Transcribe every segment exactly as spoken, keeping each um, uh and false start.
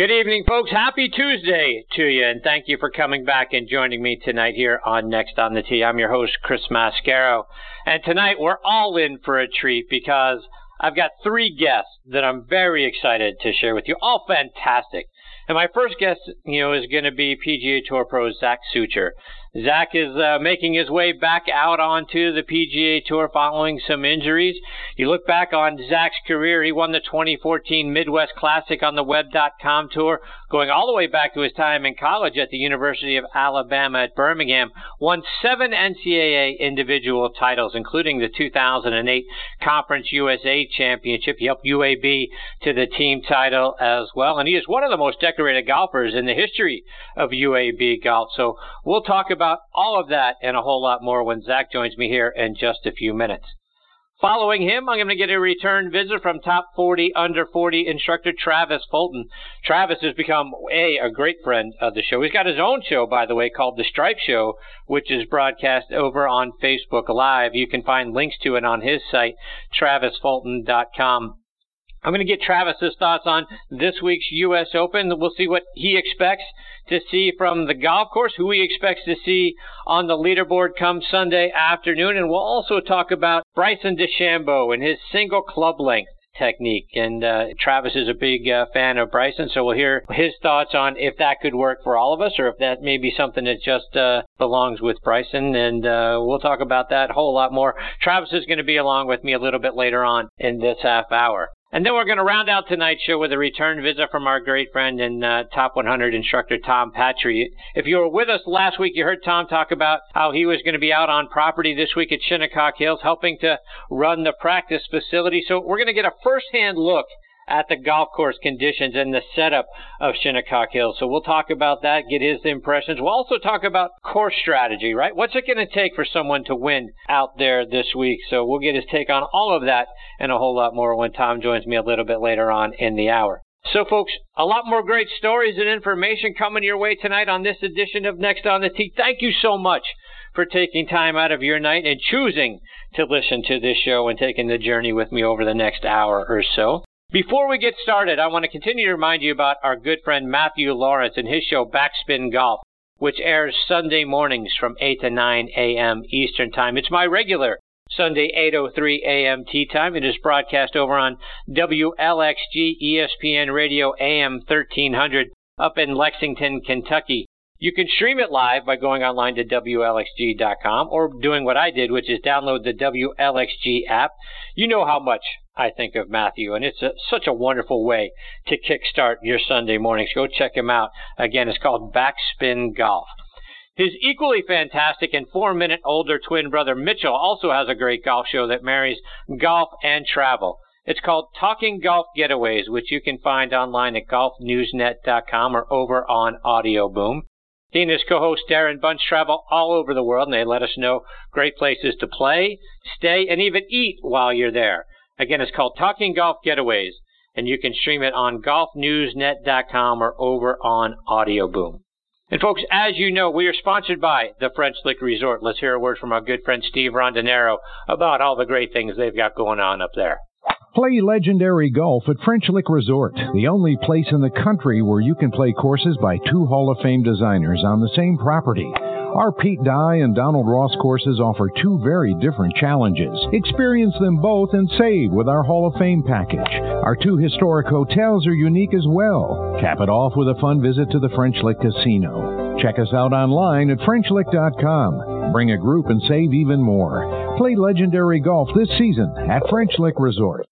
Good evening, folks. Happy Tuesday to you, and thank you for coming back and joining me tonight here on Next on the Tee. I'm your host, Chris Mascaro, and tonight we're all in for a treat because I've got three guests that I'm very excited to share with you, all fantastic. And my first guest, you know, is going to be P G A Tour pro Zach Sucher. Zach is uh, making his way back out onto the P G A Tour following some injuries. You look back on Zach's career, he won the twenty fourteen Midwest Classic on the Web dot com Tour, going all the way back to his time in college at the University of Alabama at Birmingham, won seven N C double A individual titles, including the two thousand eight Conference U S A Championship. He helped U A B to the team title as well, and he is one of the most decorated golfers in the history of U A B golf. So we'll talk about all of that and a whole lot more when Zach joins me here in just a few minutes. Following him, I'm going to get a return visit from top forty under forty instructor Travis Fulton. Travis has become a, a great friend of the show. He's got his own show, by the way, called The Stripe Show, which is broadcast over on Facebook Live. You can find links to it on his site, travis fulton dot com. I'm going to get Travis's thoughts on this week's U S Open. We'll see what he expects to see from the golf course, who he expects to see on the leaderboard come Sunday afternoon. And we'll also talk about Bryson DeChambeau and his single club length technique. And uh, Travis is a big uh, fan of Bryson, so we'll hear his thoughts on if that could work for all of us or if that may be something that just uh, belongs with Bryson. And uh, we'll talk about that a whole lot more. Travis is going to be along with me a little bit later on in this half hour. And then we're going to round out tonight's show with a return visit from our great friend and uh, top one hundred instructor, Tom Patry. If you were with us last week, you heard Tom talk about how he was going to be out on property this week at Shinnecock Hills, helping to run the practice facility. So we're going to get a first-hand look at the golf course conditions and the setup of Shinnecock Hills. So we'll talk about that, get his impressions. We'll also talk about course strategy, right? What's it going to take for someone to win out there this week? So we'll get his take on all of that and a whole lot more when Tom joins me a little bit later on in the hour. So, folks, a lot more great stories and information coming your way tonight on this edition of Next on the Tee. Thank you so much for taking time out of your night and choosing to listen to this show and taking the journey with me over the next hour or so. Before we get started, I want to continue to remind you about our good friend Matthew Lawrence and his show Backspin Golf, which airs Sunday mornings from eight to nine a.m. Eastern Time. It's my regular Sunday eight oh three a.m. tee time. It is broadcast over on W L X G E S P N Radio A M thirteen hundred up in Lexington, Kentucky. You can stream it live by going online to W L X G dot com or doing what I did, which is download the W L X G app. You know how much I think of Matthew, and it's a, such a wonderful way to kickstart your Sunday mornings. Go check him out. Again, it's called Backspin Golf. His equally fantastic and four-minute older twin brother Mitchell also has a great golf show that marries golf and travel. It's called Talking Golf Getaways, which you can find online at golf news net dot com or over on Audio Boom. He and his co-host Darren Bunch travel all over the world, and they let us know great places to play, stay, and even eat while you're there. Again, it's called Talking Golf Getaways, and you can stream it on golf news net dot com or over on Audio Boom. And folks, as you know, we are sponsored by the French Lick Resort. Let's hear a word from our good friend Steve Rondinero about all the great things they've got going on up there. Play legendary golf at French Lick Resort, the only place in the country where you can play courses by two Hall of Fame designers on the same property. Our Pete Dye and Donald Ross courses offer two very different challenges. Experience them both and save with our Hall of Fame package. Our two historic hotels are unique as well. Cap it off with a fun visit to the French Lick Casino. Check us out online at French Lick dot com. Bring a group and save even more. Play legendary golf this season at French Lick Resort.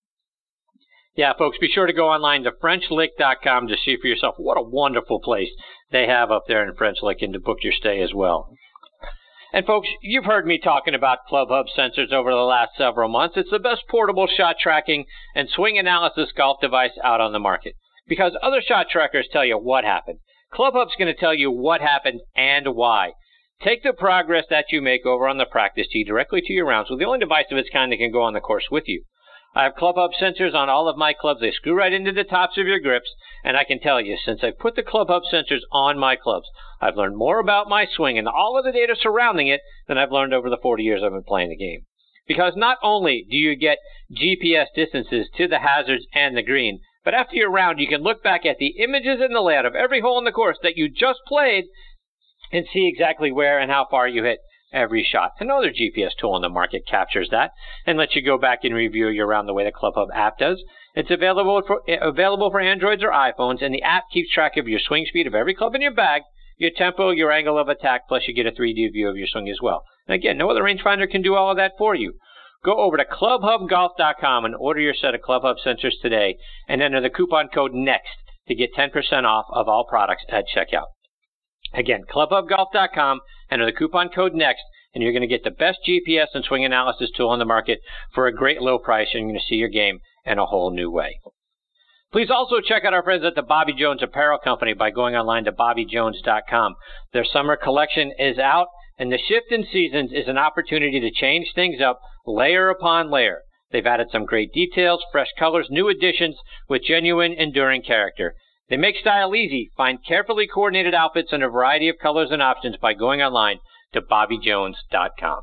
Yeah, folks, be sure to go online to French Lick dot com to see for yourself what a wonderful place they have up there in French Lick and to book your stay as well. And folks, you've heard me talking about ClubHub sensors over the last several months. It's the best portable shot tracking and swing analysis golf device out on the market. Because other shot trackers tell you what happened. ClubHub's going to tell you what happened and why. Take the progress that you make over on the practice tee directly to your rounds with the only device of its kind that can go on the course with you. I have ClubHub sensors on all of my clubs. They screw right into the tops of your grips, and I can tell you, since I've put the ClubHub sensors on my clubs, I've learned more about my swing and all of the data surrounding it than I've learned over the forty years I've been playing the game. Because not only do you get G P S distances to the hazards and the green, But after your round, you can look back at the images and the layout of every hole in the course that you just played and see exactly where and how far you hit every shot. Another G P S tool in the market captures that and lets you go back and review your round the way the Club Hub app does. It's available for available for Androids or iPhones, and the app keeps track of your swing speed of every club in your bag, your tempo, your angle of attack, plus you get a three D view of your swing as well. And again, no other rangefinder can do all of that for you. Go over to club hub golf dot com and order your set of Club Hub sensors today and enter the coupon code NEXT to get ten percent off of all products at checkout. Again, club hub golf dot com, enter the coupon code NEXT, and you're going to get the best G P S and swing analysis tool on the market for a great low price, and you're going to see your game in a whole new way. Please also check out our friends at the Bobby Jones Apparel Company by going online to bobby jones dot com. Their summer collection is out, and the shift in seasons is an opportunity to change things up layer upon layer. They've added some great details, fresh colors, new additions with genuine, enduring character. They make style easy. Find carefully coordinated outfits in a variety of colors and options by going online to bobby jones dot com.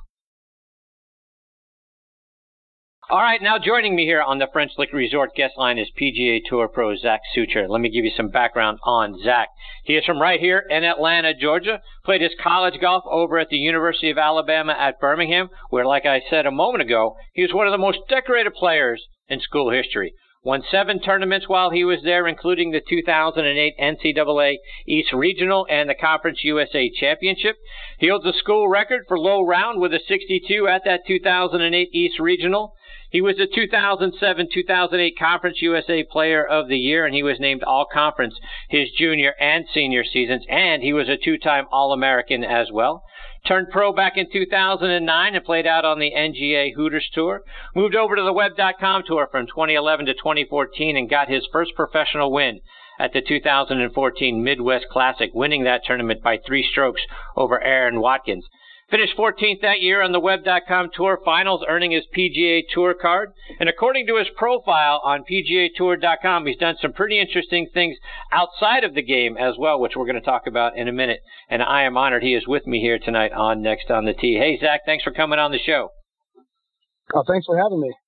All right, now joining me here on the French Lick Resort guest line is P G A Tour pro Zach Sucher. Let me give you some background on Zach. He is from right here in Atlanta, Georgia. Played his college golf over at the University of Alabama at Birmingham, where, like I said a moment ago, he was one of the most decorated players in school history. Won seven tournaments while he was there, including the two thousand eight N C double A East Regional and the Conference U S A Championship. He holds a school record for low round with a sixty-two at that two thousand eight East Regional. He was the two thousand seven two thousand eight Conference U S A Player of the Year, and he was named All-Conference his junior and senior seasons, and he was a two-time All-American as well. Turned pro back in two thousand nine and played out on the N G A Hooters Tour. Moved over to the web dot com Tour from twenty eleven to twenty fourteen and got his first professional win at the two thousand fourteen Midwest Classic, winning that tournament by three strokes over Aaron Watkins. Finished fourteenth that year on the web dot com Tour Finals, earning his P G A Tour card. And according to his profile on P G A Tour dot com, he's done some pretty interesting things outside of the game as well, which we're going to talk about in a minute. And I am honored he is with me here tonight on Next on the Tee. Hey, Zach, thanks for coming on the show. Oh, thanks for having me.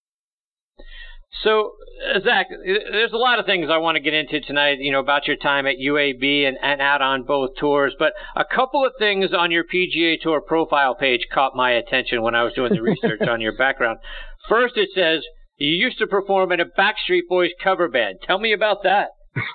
So, uh, Zach, there's a lot of things I want to get into tonight, you know, about your time at U A B and, and out on both tours. But a couple of things on your P G A Tour profile page caught my attention when I was doing the research on your background. First, it says you used to perform in a Backstreet Boys cover band. Tell me about that.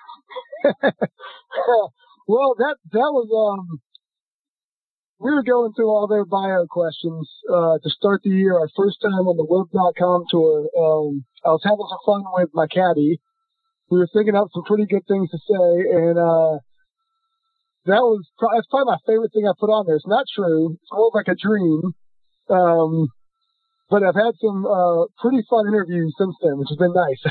Well, that that was um. We were going through all their bio questions uh, to start the year. Our first time on the web dot com Tour. Um, I was having some fun with my caddy. We were thinking up some pretty good things to say, and uh, that was pro- that's probably my favorite thing I put on there. It's not true. It's more like a dream. Um, but I've had some uh, pretty fun interviews since then, which has been nice.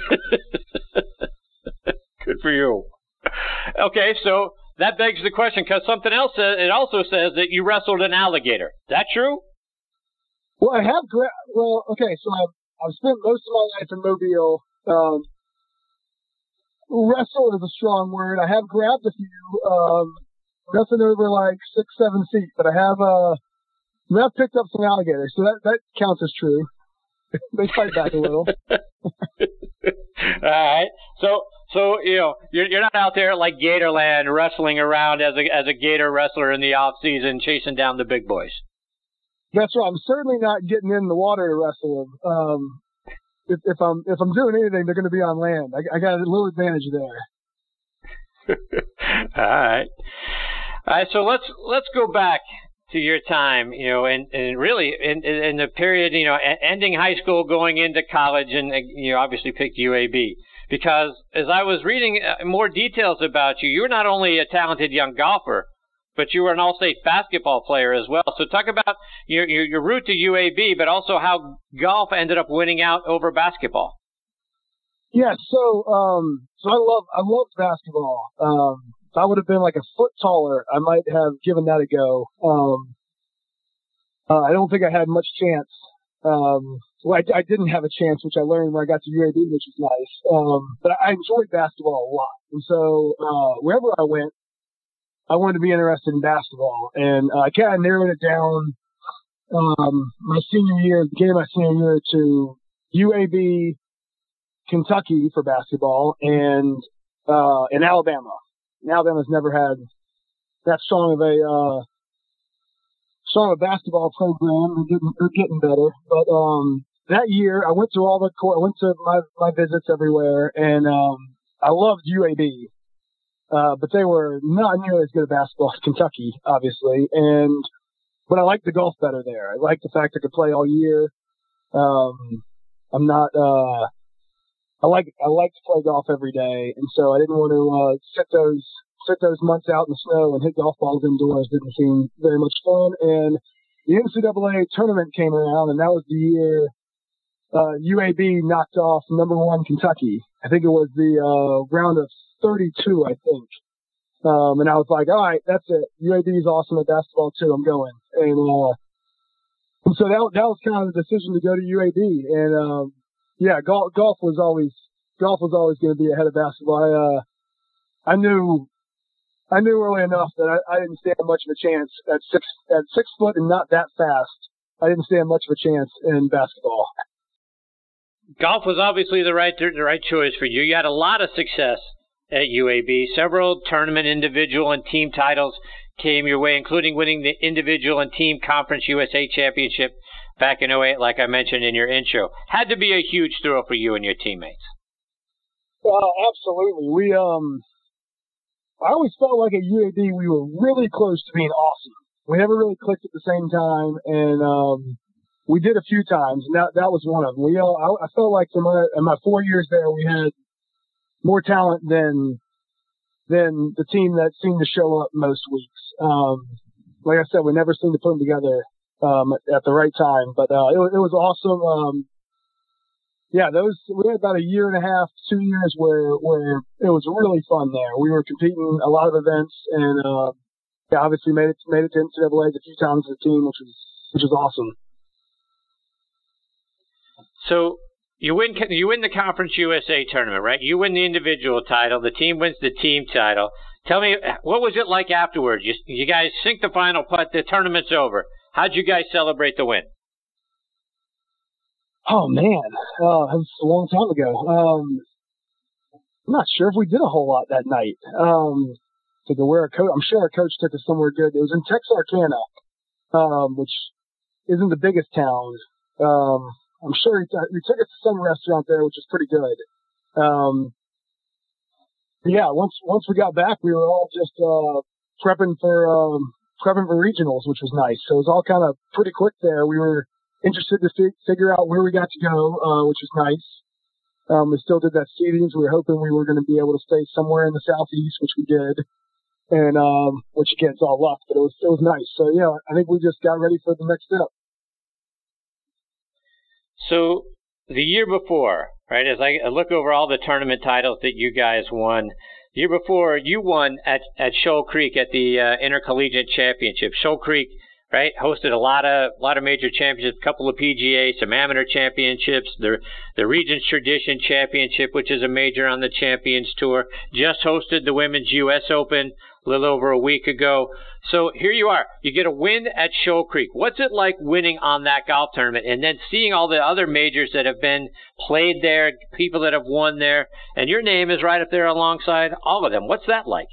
Good for you. Okay, so that begs the question, because something else says, it also says that you wrestled an alligator. Is that true? Well, I have, gra- well, okay, so I've, I've spent most of my life in Mobile. Um, wrestle is a strong word. I have grabbed a few, um, nothing over like six, seven feet, but I have, uh, I mean, I've picked up some alligators, so that, that counts as true. They fight back a little. All right. So, so you know, you're you're not out there like Gatorland wrestling around as a as a gator wrestler in the off season, chasing down the big boys. That's right. I'm certainly not getting in the water to wrestle them. Um, if, if I'm if I'm doing anything, they're going to be on land. I, I got a little advantage there. All right. All right. So let's let's go back to your time, you know, and, and really in, in the period, you know, ending high school, going into college, and you obviously picked U A B. Because as I was reading more details about you, you were not only a talented young golfer, but you were an all-state basketball player as well. So talk about your, your, your route to U A B, but also how golf ended up winning out over basketball. Yeah, so um, so I love I loved basketball. Um, if I would have been like a foot taller, I might have given that a go. Um, uh, I don't think I had much chance. Um, well, I, I didn't have a chance, which I learned when I got to U A B, which was nice. Um, but I enjoyed basketball a lot. And so, uh, wherever I went, I wanted to be interested in basketball. And uh, I kind of narrowed it down, um, my senior year, beginning of my senior year to U A B, Kentucky for basketball, and uh, in Alabama. And Alabama's never had that strong of a uh, strong of a basketball program. They're getting, they're getting better. But um, that year, I went to all the court. I went to my, my visits everywhere, and um, I loved U A B. Uh, but they were not nearly as good at basketball as Kentucky, obviously. And but I liked the golf better there. I liked the fact I could play all year. Um, I'm not. Uh, I like I like to play golf every day, and so I didn't want to uh, sit those sit those months out in the snow and hit golf balls indoors. Didn't seem very much fun. And the N C double A tournament came around, and that was the year uh, U A B knocked off number one Kentucky. I think it was the uh, round of thirty-two, I think. Um, and I was like, all right, that's it. U A B is awesome at basketball too. I'm going. And, uh, and so that that was kind of the decision to go to U A B. And um, yeah, golf golf was always golf was always going to be ahead of basketball. I uh, I knew I knew early enough that I, I didn't stand much of a chance at six at six foot and not that fast. I didn't stand much of a chance in basketball. Golf was obviously the right the right choice for you. You had a lot of success at U A B. Several tournament, individual, and team titles came your way, including winning the individual and team Conference U S A Championship back in oh eight, like I mentioned in your intro. Had to be a huge thrill for you and your teammates. Well, absolutely. We um, I always felt like at U A B we were really close to being awesome. We never really clicked at the same time, and um, we did a few times, and that that was one of them. We all I, I felt like in my in my four years there, we had more talent than than the team that seemed to show up most weeks. Um, like I said, we never seemed to put them together um, at, at the right time. But uh, it, it was awesome. Um, yeah, those we had about a year and a half, two years where where it was really fun there. We were competing a lot of events, and uh, yeah, obviously made it made it to N C double A a few times as a team, which was which was awesome. So. You win you win the Conference U S A tournament, right? You win the individual title. The team wins the team title. Tell me, what was it like afterwards? You, you guys sink the final putt. The tournament's over. How'd you guys celebrate the win? Oh, man. Uh, it was a long time ago. Um, I'm not sure if we did a whole lot that night. Um, to go where our coach, I'm sure our coach took us somewhere good. It was in Texarkana, um, which isn't the biggest town. Um, I'm sure he, t- he took us to some restaurant there, which was pretty good. Um, yeah, once once we got back, we were all just uh, prepping for um, prepping for regionals, which was nice. So it was all kind of pretty quick there. We were interested to fi- figure out where we got to go, uh, which was nice. Um, we still did that seedings. We were hoping we were going to be able to stay somewhere in the southeast, which we did. And um, which again, it's all luck, but it was it was nice. So yeah, I think we just got ready for the next step. So the year before, right, as I look over all the tournament titles that you guys won, the year before you won at, at Shoal Creek at the uh, Intercollegiate Championship. Shoal Creek, right, hosted a lot of a lot of major championships, a couple of P G A, some amateur championships, the the Regents Tradition Championship, which is a major on the Champions Tour, just hosted the Women's U S Open a little over a week ago. So here you are. You get a win at Shoal Creek. What's it like winning on that golf tournament and then seeing all the other majors that have been played there, people that have won there, and your name is right up there alongside all of them? What's that like?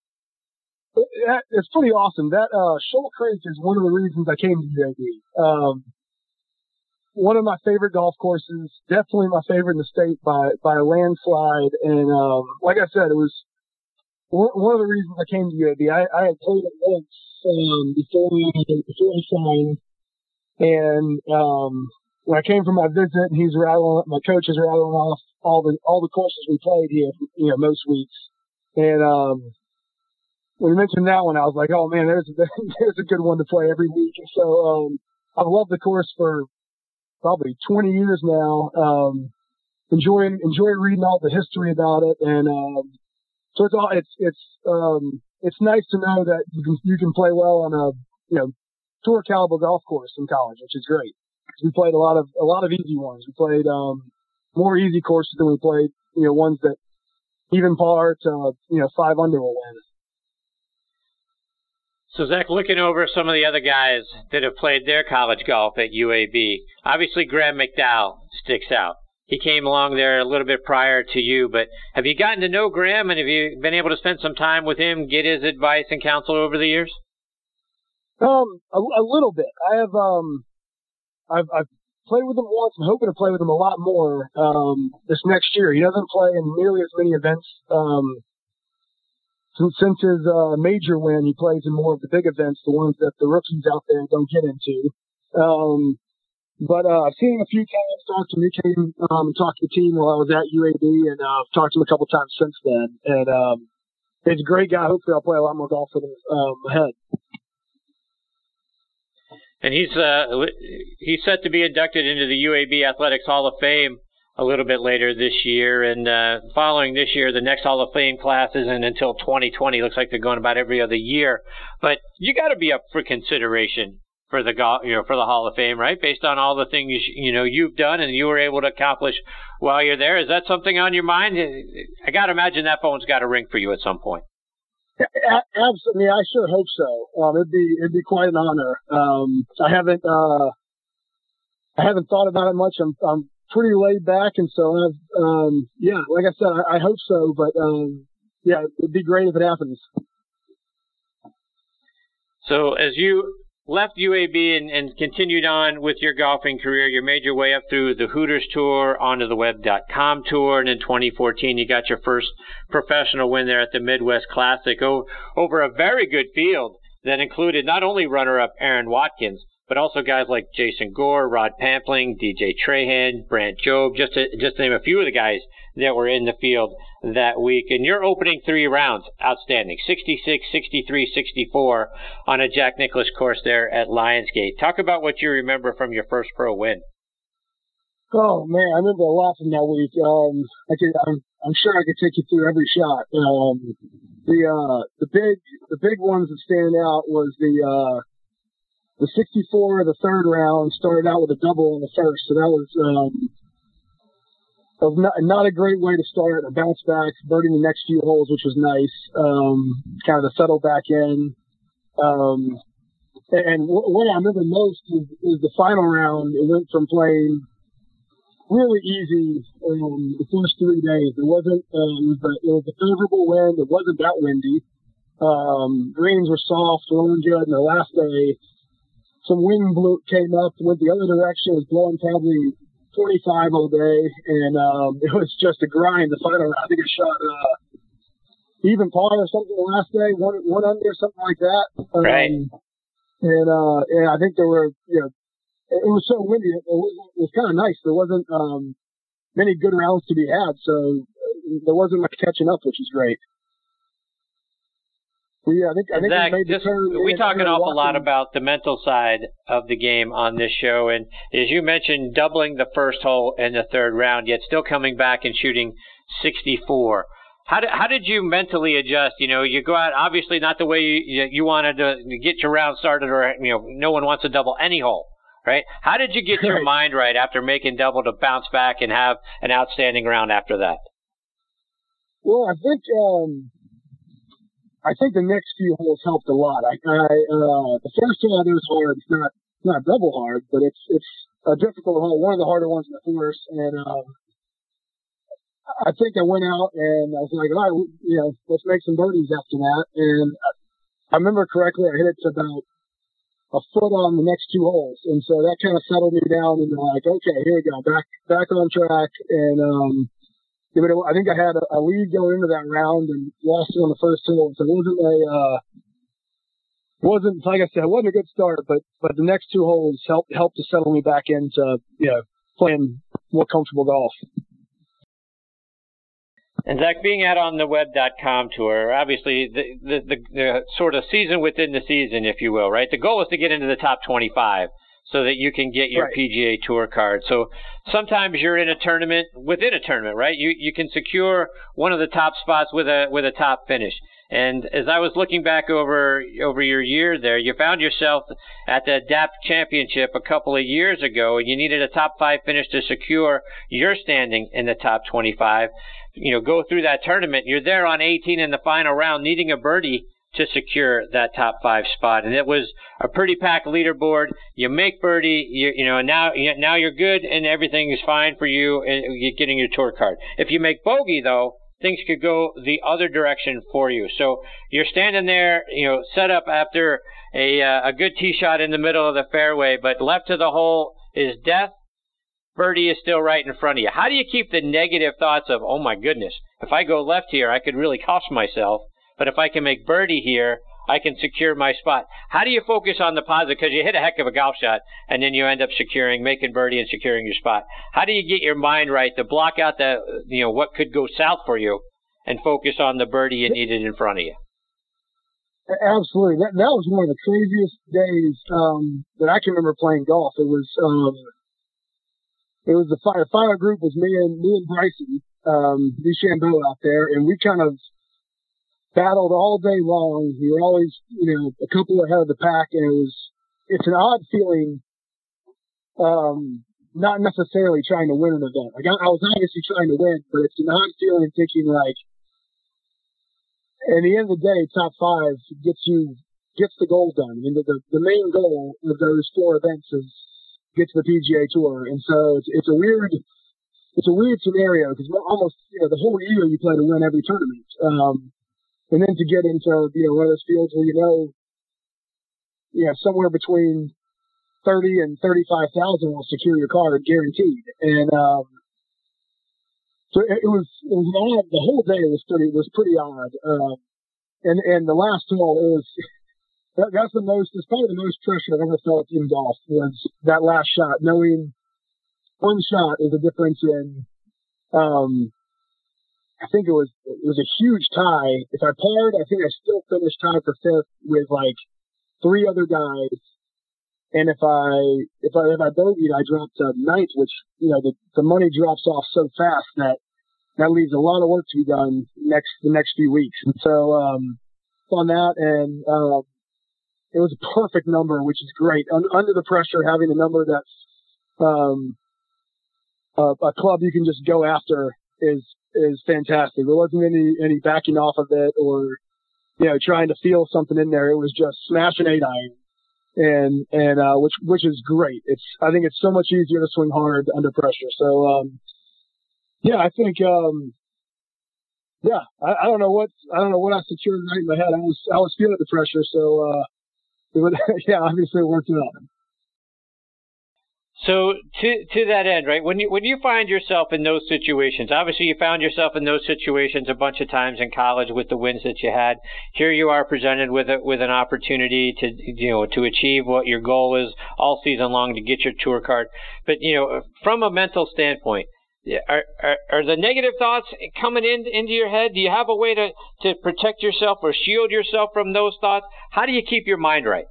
It's pretty awesome. That uh, Shoal Creek is one of the reasons I came to U A B. Um, one of my favorite golf courses, definitely my favorite in the state by by a landslide. And um, like I said, it was one of the reasons I came to U A B. I, I had played it once um, before, before I signed, and um, when I came for my visit, and he's rattling, my coach is rattling off all the all the courses we played here, you know, most weeks. And um, when he mentioned that one, I was like, oh man, there's there's a good one to play every week. And so um, I've loved the course for probably twenty years now. Um, enjoying enjoy reading all the history about it, and um, So it's all it's it's um it's nice to know that you can you can play well on a you know tour caliber golf course in college, which is great. We played a lot of a lot of easy ones. We played um more easy courses than we played you know ones that even par to you know five under will win. So Zach, looking over some of the other guys that have played their college golf at U A B, obviously Graham McDowell sticks out. he came along there a little bit prior to you. But have you gotten to know Graham, and have you been able to spend some time with him, get his advice and counsel over the years? Um, a, a little bit. I have, um, I've, I've played with him once. I'm hoping to play with him a lot more, um, this next year. He doesn't play in nearly as many events, um, since, since his, uh, major win. He plays in more of the big events, the ones that the rookies out there don't get into. Um, but, uh, I've seen him a few times, talked to him. He came, um, and talked to the team while I was at U A B, and, uh, I've talked to him a couple times since then. And, um, he's a great guy. Hopefully I'll play a lot more golf with him, um, ahead. And he's uh, he's set to be inducted into the U A B Athletics Hall of Fame a little bit later this year. And uh, following this year, the next Hall of Fame class isn't until twenty twenty. Looks like they're going about every other year. But you got to be up for consideration for the you know for the Hall of Fame, right? Based on all the things you know you've done and you were able to accomplish while you're there. Is that something on your mind? I got to imagine that phone's got to ring for you at some point. Absolutely, I sure hope so. Um, it'd be it'd be quite an honor. Um, I haven't uh, I haven't thought about it much. I'm I'm pretty laid back, and so I've um, yeah, like I said, I, I hope so. But um, yeah, it'd be great if it happens. So as you left U A B and, and continued on with your golfing career, you made your way up through the Hooters Tour, onto the Web dot com Tour, and in twenty fourteen you got your first professional win there at the Midwest Classic over, over a very good field that included not only runner-up Aaron Watkins, but also guys like Jason Gore, Rod Pampling, D J Trahan, Brant Jobe, just to, just to name a few of the guys that were in the field that week. And your opening three rounds, outstanding. sixty-six, sixty-three, sixty-four on a Jack Nicklaus course there at Lionsgate. Talk about what you remember from your first pro win. Oh, man, I remember a lot from that week. Um, I could, I'm, I'm sure I could take you through every shot. Um, the, uh, the big, the big ones that stand out was the, uh, the sixty-four, the third round, started out with a double in the first. So that was, um, that was not, not a great way to start. A bounce back, birding the next few holes, which was nice. Um, kind of to settle back in. Um, and w- what I remember most is, is the final round. It went from playing really easy um, the first three days. It wasn't, uh, it was a, it was a favorable wind. It wasn't that windy. Um, greens were soft, rolling good. And the last day, some wind blew, came up, went the other direction. It was blowing probably twenty-five all day, and um, it was just a grind. The final round, I think I shot uh, even par or something the last day, one one under, something like that. Um, right. And uh, and I think there were, you know, it was so windy. It was, it was kind of nice. There wasn't um, many good rounds to be had, so there wasn't much catching up, which is great. Yeah, I think, I think Zach, we, made the just, turn we talk an awful walking. lot about the mental side of the game on this show, and as you mentioned, doubling the first hole in the third round, yet still coming back and shooting sixty-four. How did how did you mentally adjust? You know, you go out, obviously not the way you, you wanted to get your round started, or you know, no one wants to double any hole, right? How did you get your mind right after making double to bounce back and have an outstanding round after that? Well, I think. Um... I think the next few holes helped a lot. I, I uh, the first hole is hard. It's not not double hard, but it's it's a difficult hole. One of the harder ones in the course. And um, I think I went out and I was like, all right, you know, let's make some birdies after that. And I remember correctly, I hit it to about a foot on the next two holes, and so that kind of settled me down into like, okay, here we go, back back on track. And um, I think I had a, a lead going into that round and lost it on the first hole. So it wasn't a, uh, wasn't, like I said, it wasn't a good start, but, but the next two holes helped, helped to settle me back into, you know, playing more comfortable golf. And Zach, being out on the Web dot com Tour, obviously the, the, the, the sort of season within the season, if you will, right? The goal is to get into the top twenty-five. So that you can get your right. P G A Tour card. So sometimes you're in a tournament within a tournament, right? You you can secure one of the top spots with a with a top finish. And as I was looking back over over your year there, you found yourself at the D A P Championship a couple of years ago, and you needed a top five finish to secure your standing in the top twenty-five. You know, go through that tournament. You're there on eighteen in the final round, needing a birdie to secure that top five spot. And it was a pretty packed leaderboard. You make birdie, you, you know, now now you're good and everything is fine for you and you're getting your tour card. If you make bogey, though, things could go the other direction for you. So you're standing there, you know, set up after a uh, a good tee shot in the middle of the fairway, but left to the hole is death. Birdie is still right in front of you. How do you keep the negative thoughts of, oh my goodness, if I go left here, I could really cost myself. But if I can make birdie here, I can secure my spot. How do you focus on the positive? Because you hit a heck of a golf shot, and then you end up securing, making birdie and securing your spot. How do you get your mind right to block out the, you know, what could go south for you and focus on the birdie you needed in front of you? Absolutely. That, that was one of the craziest days um, that I can remember playing golf. It was um, it was the fire, fire group was me and me and Bryson um, DeChambeau out there, and we kind of battled all day long. We were always, you know, a couple ahead of the pack, and it was, it's an odd feeling, um, not necessarily trying to win an event. Like, I, I was obviously trying to win, but it's an odd feeling thinking, like, at the end of the day, top five gets you, gets the goal done. I mean, the, the, the main goal of those four events is get to the P G A Tour. And so it's, it's a weird, it's a weird scenario because almost, you know, the whole year you play to win every tournament. Um, And then to get into, you know, one of those fields where you know, you know, somewhere between thirty and thirty-five thousand will secure your card guaranteed. And, um, so it, it was, it was odd. The whole day was pretty, was pretty odd. Um, and, and the last hole is, that, that's the most, it's probably the most pressure I've ever felt in golf was that last shot, knowing one shot is a difference in, um, I think it was it was a huge tie. If I parred, I think I still finished tied for fifth with like three other guys. And if I if I if I bogeyed, I dropped to ninth, which you know the the money drops off so fast that that leaves a lot of work to be done next the next few weeks. And so um, on that, and um, it was a perfect number, which is great. Un- under the pressure, having a number that's um, a, a club you can just go after is. is fantastic. There wasn't any, any backing off of it or, you know, trying to feel something in there. It was just smash an eight iron and, and, uh, which, which is great. It's, I think it's so much easier to swing hard under pressure. So, um, yeah, I think, um, yeah, I, I don't know what, I don't know what I secured right in my head. I was, I was feeling the pressure. So, uh, it would, yeah, obviously it worked out. So to to that end, right, when you when you find yourself in those situations, obviously you found yourself in those situations a bunch of times in college with the wins that you had. Here you are presented with a, with an opportunity to you know to achieve what your goal is all season long to get your tour card. But you know, from a mental standpoint, are are, are the negative thoughts coming in into your head? Do you have a way to to protect yourself or shield yourself from those thoughts? How do you keep your mind right?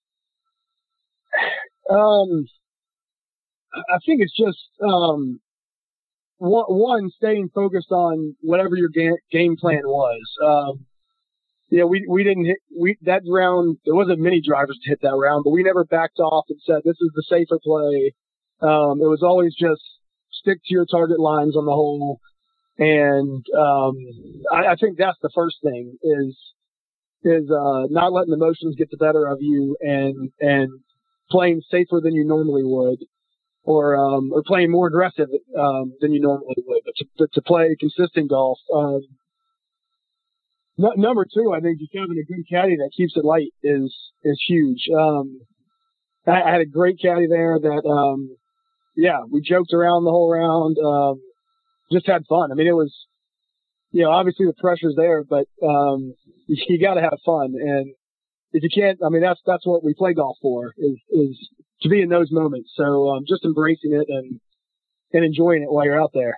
Um. I think it's just um, one, one staying focused on whatever your game, game plan was. Um, you know, we we didn't hit we that round. There wasn't many drivers to hit that round, but we never backed off and said this is the safer play. Um, it was always just stick to your target lines on the hole, and um, I, I think that's the first thing is is uh, not letting emotions get the better of you and and playing safer than you normally would. Or um, or playing more aggressive um, than you normally would, but to, to play consistent golf. Um, n- number two, I think just having a good caddy that keeps it light is is huge. Um, I, I had a great caddy there that, um, yeah, we joked around the whole round, um, just had fun. I mean, it was, you know, obviously the pressure's there, but um, you, you got to have fun. And if you can't, I mean, that's that's what we play golf for is is. to be in those moments. So um, just embracing it and and enjoying it while you're out there.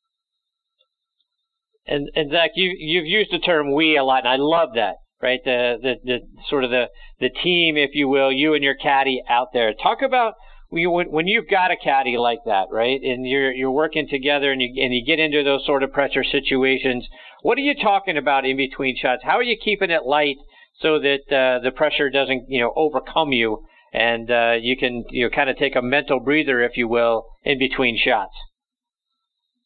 And and Zach, you you've used the term "we" a lot, and I love that. Right, the the, the sort of the, the team, if you will, you and your caddy out there. Talk about when when you've got a caddy like that, right, and you're you're working together, and you and you get into those sort of pressure situations. What are you talking about in between shots? How are you keeping it light so that uh, the pressure doesn't you know overcome you? And uh, you can you know, kind of take a mental breather, if you will, in between shots.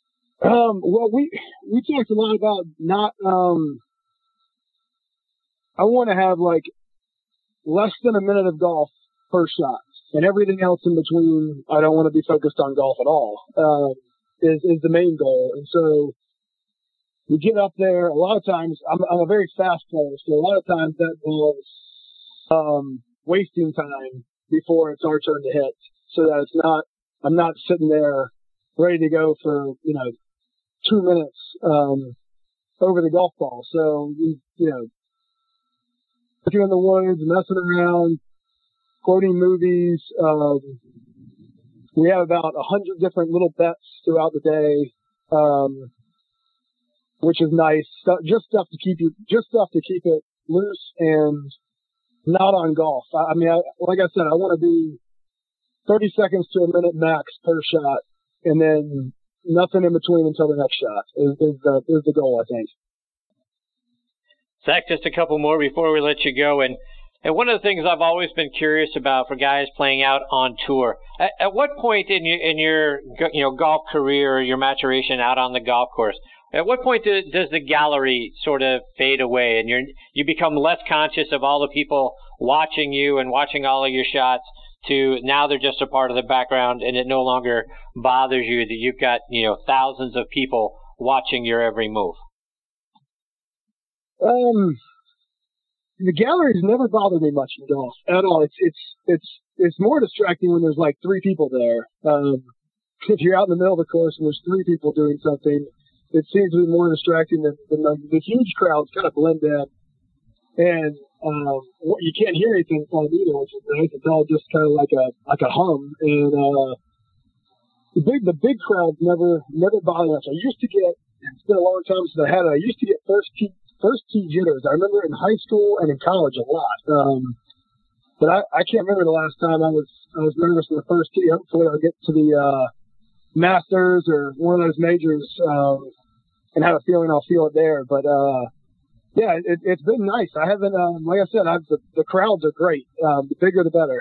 Um, well, we we talked a lot about not um, I want to have like less than a minute of golf per shot, and everything else in between. I don't want to be focused on golf at all. Um, is is the main goal, and so you get up there. A lot of times, I'm, I'm a very fast player, so a lot of times that involves um, wasting time before it's our turn to hit, so that it's not. I'm not sitting there ready to go for you know two minutes um, over the golf ball. So you, you know. Looking in the woods, messing around, quoting movies. Um, we have about a hundred different little bets throughout the day, um, which is nice. So, just stuff to keep you, just stuff to keep it loose and not on golf. I, I mean, I, like I said, I want to be thirty seconds to a minute max per shot, and then nothing in between until the next shot is, is the is the goal, I think. Zach, just a couple more before we let you go. And, and one of the things I've always been curious about for guys playing out on tour, at, at what point in your, in your you know, golf career, your maturation out on the golf course, at what point do, does the gallery sort of fade away and you're, you become less conscious of all the people watching you and watching all of your shots to now they're just a part of the background and it no longer bothers you that you've got, you know, thousands of people watching your every move? Um, the galleries never bothered me much in golf at all. It's it's it's it's more distracting when there's like three people there. Um, if you're out in the middle of the course and there's three people doing something, it seems to be more distracting than, than the, the huge crowds kind of blend in, and um, you can't hear anything from them either, which is nice. It's all just kind of like a like a hum. And uh, the big the big crowds never never bother us. I used to get. It's been a long time since I had it. I used to get first tee. First tee jitters. I remember in high school and in college a lot. Um, but I, I can't remember the last time I was I was nervous in the first tee. Hopefully I'll get to the uh, Masters or one of those majors um, and have a feeling I'll feel it there. But uh, yeah, it, it's been nice. I haven't, um, like I said, I've, the, the crowds are great. Um, the bigger the better.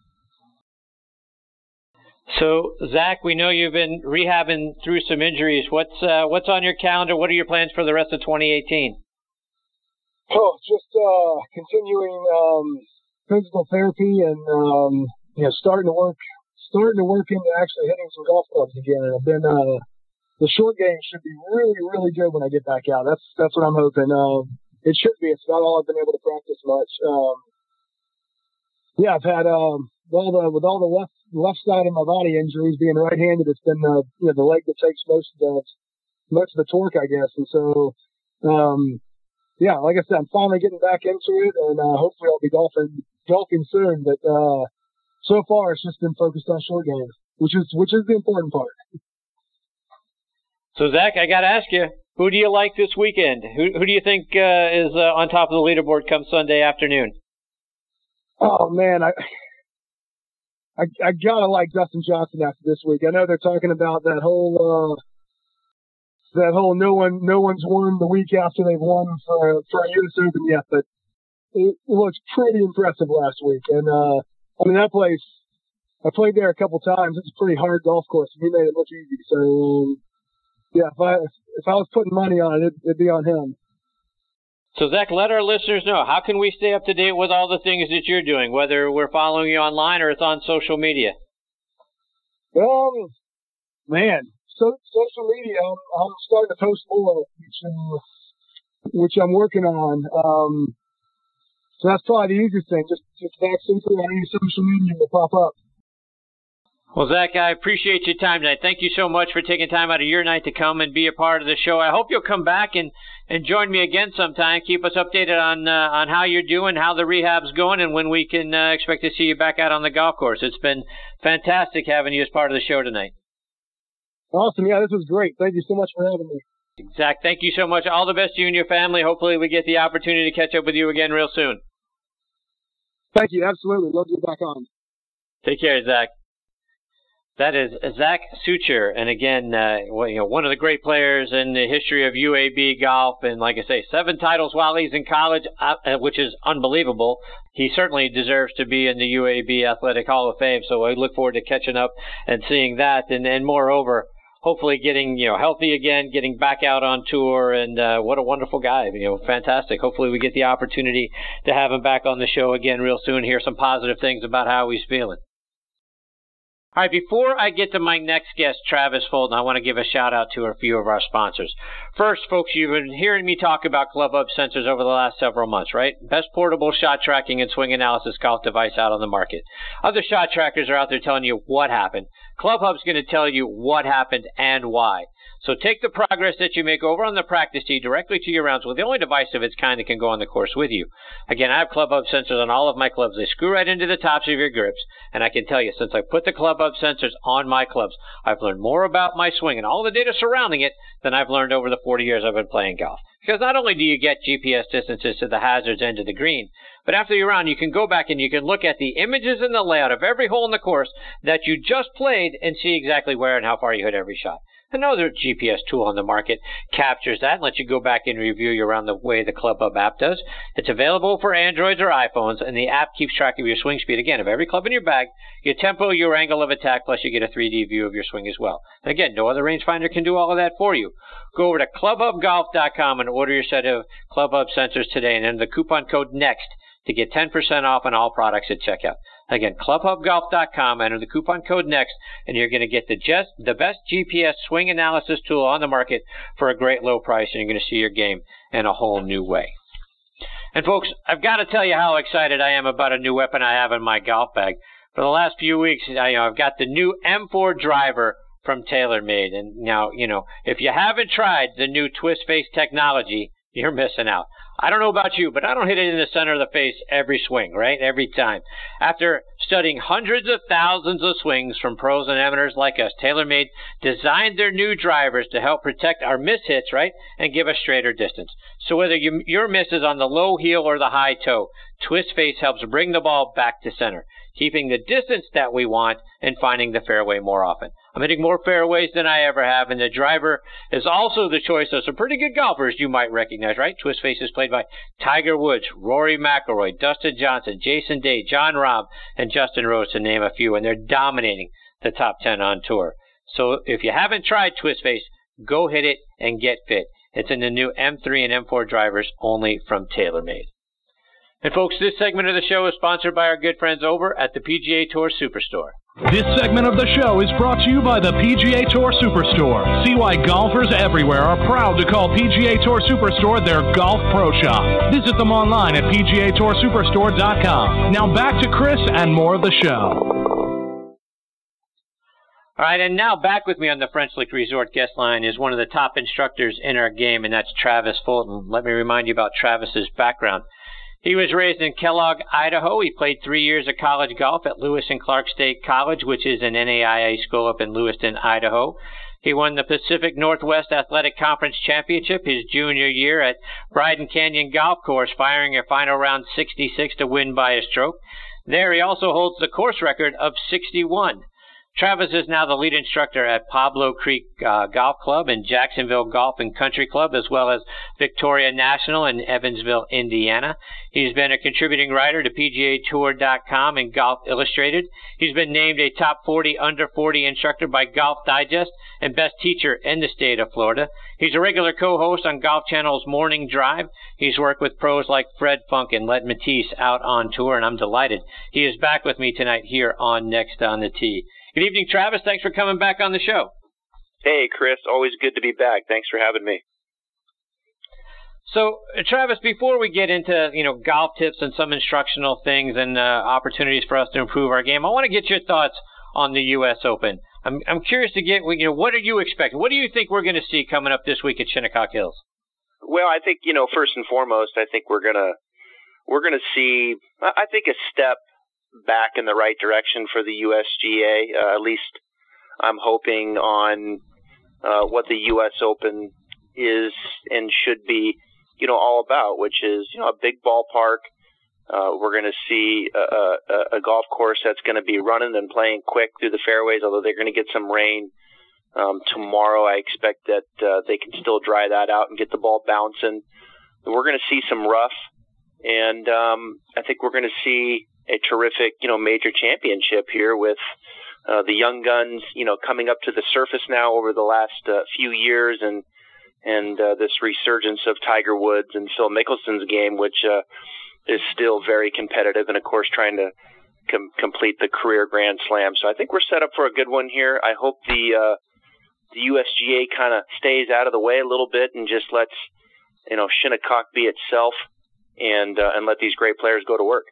So Zach, we know you've been rehabbing through some injuries. What's uh, what's on your calendar? What are your plans for the rest of twenty eighteen? Oh, just uh, continuing um, physical therapy and um, you know starting to work, starting to work into actually hitting some golf clubs again. And I've been uh, the short game should be really, really good when I get back out. That's that's what I'm hoping. Um, it should be. It's about all I've been able to practice much. Um, yeah, I've had um, all the with all the left left side of my body injuries being right-handed. It's been uh, you know the leg that takes most of the most of the torque, I guess. And so. Um, Yeah, like I said, I'm finally getting back into it, and uh, hopefully I'll be golfing golfing soon. But uh, so far, it's just been focused on short game, which is which is the important part. So Zach, I got to ask you, who do you like this weekend? Who who do you think uh, is uh, on top of the leaderboard come Sunday afternoon? Oh man, I I, I gotta like Dustin Johnson after this week. I know they're talking about that whole. Uh, That whole no one, no one's won the week after they've won for for a U S Open yet, but it looks pretty impressive last week. And uh, I mean that place, I played there a couple times. It's a pretty hard golf course, and he made it look easy. So um, yeah, if I if I was putting money on it, it'd, it'd be on him. So Zach, let our listeners know, how can we stay up to date with all the things that you're doing, whether we're following you online or it's on social media? Um, man. So, social media, I'm, I'm starting to post more, which, uh, which I'm working on. Um, so that's probably the easiest thing. Just, just back simply on any social media to pop up. Well, Zach, I appreciate your time tonight. Thank you so much for taking time out of your night to come and be a part of the show. I hope you'll come back and, and join me again sometime. Keep us updated on uh, on how you're doing, how the rehab's going, and when we can uh, expect to see you back out on the golf course. It's been fantastic having you as part of the show tonight. Awesome. Yeah, this was great. Thank you so much for having me. Zach, thank you so much. All the best to you and your family. Hopefully we get the opportunity to catch up with you again real soon. Thank you. Absolutely. Love to get back on. Take care, Zach. That is Zach Sucher, and again, uh, you know, one of the great players in the history of U A B golf, and like I say, seven titles while he's in college, uh, which is unbelievable. He certainly deserves to be in the U A B Athletic Hall of Fame, so I look forward to catching up and seeing that, and, and moreover, hopefully getting, you know, healthy again, getting back out on tour, and uh, what a wonderful guy. You know, fantastic. Hopefully we get the opportunity to have him back on the show again real soon, hear some positive things about how he's feeling. All right, before I get to my next guest, Travis Fulton, I want to give a shout-out to a few of our sponsors. First, folks, you've been hearing me talk about ClubHub sensors over the last several months, right? Best portable shot tracking and swing analysis golf device out on the market. Other shot trackers are out there telling you what happened. ClubHub's going to tell you what happened and why. So take the progress that you make over on the practice tee directly to your rounds with the only device of its kind that can go on the course with you. Again, I have ClubHub sensors on all of my clubs. They screw right into the tops of your grips. And I can tell you, since I put the ClubHub sensors on my clubs, I've learned more about my swing and all the data surrounding it than I've learned over the forty years I've been playing golf. Because not only do you get G P S distances to the hazards and to the green, but after your round, you can go back and you can look at the images and the layout of every hole in the course that you just played and see exactly where and how far you hit every shot. Another G P S tool on the market captures that and lets you go back and review your round the way the ClubHub app does. It's available for Androids or iPhones, and the app keeps track of your swing speed, again, of every club in your bag, your tempo, your angle of attack, plus you get a three D view of your swing as well. And again, no other rangefinder can do all of that for you. Go over to club hub golf dot com and order your set of ClubHub sensors today, and enter the coupon code NEXT to get ten percent off on all products at checkout. Again, club hub golf dot com, enter the coupon code NEXT, and you're going to get the just the best G P S swing analysis tool on the market for a great low price, and you're going to see your game in a whole new way. And folks, I've got to tell you how excited I am about a new weapon I have in my golf bag. For the last few weeks, I, you know, I've got the new M four driver from TaylorMade. And now, you know, if you haven't tried the new twist face technology, you're missing out. I don't know about you, but I don't hit it in the center of the face every swing, right? Every time. After studying hundreds of thousands of swings from pros and amateurs like us, TaylorMade designed their new drivers to help protect our miss hits, right, and give us straighter distance. So whether you, your miss is on the low heel or the high toe, Twist Face helps bring the ball back to center, keeping the distance that we want and finding the fairway more often. I'm hitting more fairways than I ever have, and the driver is also the choice of some pretty good golfers you might recognize, right? Twist Face is played by Tiger Woods, Rory McIlroy, Dustin Johnson, Jason Day, John Rahm, and Justin Rose, to name a few, and they're dominating the top ten on tour. So if you haven't tried Twist Face, go hit it and get fit. It's in the new M three and M four drivers only from TaylorMade. And folks, this segment of the show is sponsored by our good friends over at the P G A Tour Superstore. This segment of the show is brought to you by the P G A Tour Superstore. See why golfers everywhere are proud to call P G A Tour Superstore their golf pro shop. Visit them online at P G A Tour Superstore dot com. Now back to Chris and more of the show. All right, and now back with me on the French Lick Resort guest line is one of the top instructors in our game, and that's Travis Fulton. Let me remind you about Travis's background. He was raised in Kellogg, Idaho. He played three years of college golf at Lewis and Clark State College, which is an N A I A school up in Lewiston, Idaho. He won the Pacific Northwest Athletic Conference Championship his junior year at Bryden Canyon Golf Course, firing a final round sixty-six to win by a stroke. There he also holds the course record of sixty-one. Travis is now the lead instructor at Pablo Creek uh, Golf Club and Jacksonville Golf and Country Club, as well as Victoria National in Evansville, Indiana. He's been a contributing writer to P G A Tour dot com and Golf Illustrated. He's been named a top forty under forty instructor by Golf Digest and best teacher in the state of Florida. He's a regular co-host on Golf Channel's Morning Drive. He's worked with pros like Fred Funk and Len Matisse out on tour, and I'm delighted he is back with me tonight here on Next on the Tee. Good evening, Travis. Thanks for coming back on the show. Hey, Chris. Always good to be back. Thanks for having me. So, uh, Travis, before we get into, you know, golf tips and some instructional things and uh, opportunities for us to improve our game, I want to get your thoughts on the U S Open. I'm I'm curious to get, you know, what are you expecting? What do you think we're going to see coming up this week at Shinnecock Hills? Well, I think, you know, first and foremost, I think we're gonna we're gonna see, I think, a step back in the right direction for the U S G A. Uh, at least I'm hoping on uh, what the U S Open is and should be, you know, all about, which is, you know, a big ballpark. Uh, we're going to see a, a, a golf course that's going to be running and playing quick through the fairways, although they're going to get some rain um, tomorrow. I expect that uh, they can still dry that out and get the ball bouncing. We're going to see some rough, and um, I think we're going to see a terrific, you know, major championship here with uh, the young guns, you know, coming up to the surface now over the last uh, few years, and and uh, this resurgence of Tiger Woods and Phil Mickelson's game, which uh, is still very competitive, and of course trying to com- complete the career Grand Slam. So I think we're set up for a good one here. I hope the uh, the U S G A kind of stays out of the way a little bit and just lets, you know, Shinnecock be itself, and uh, and let these great players go to work.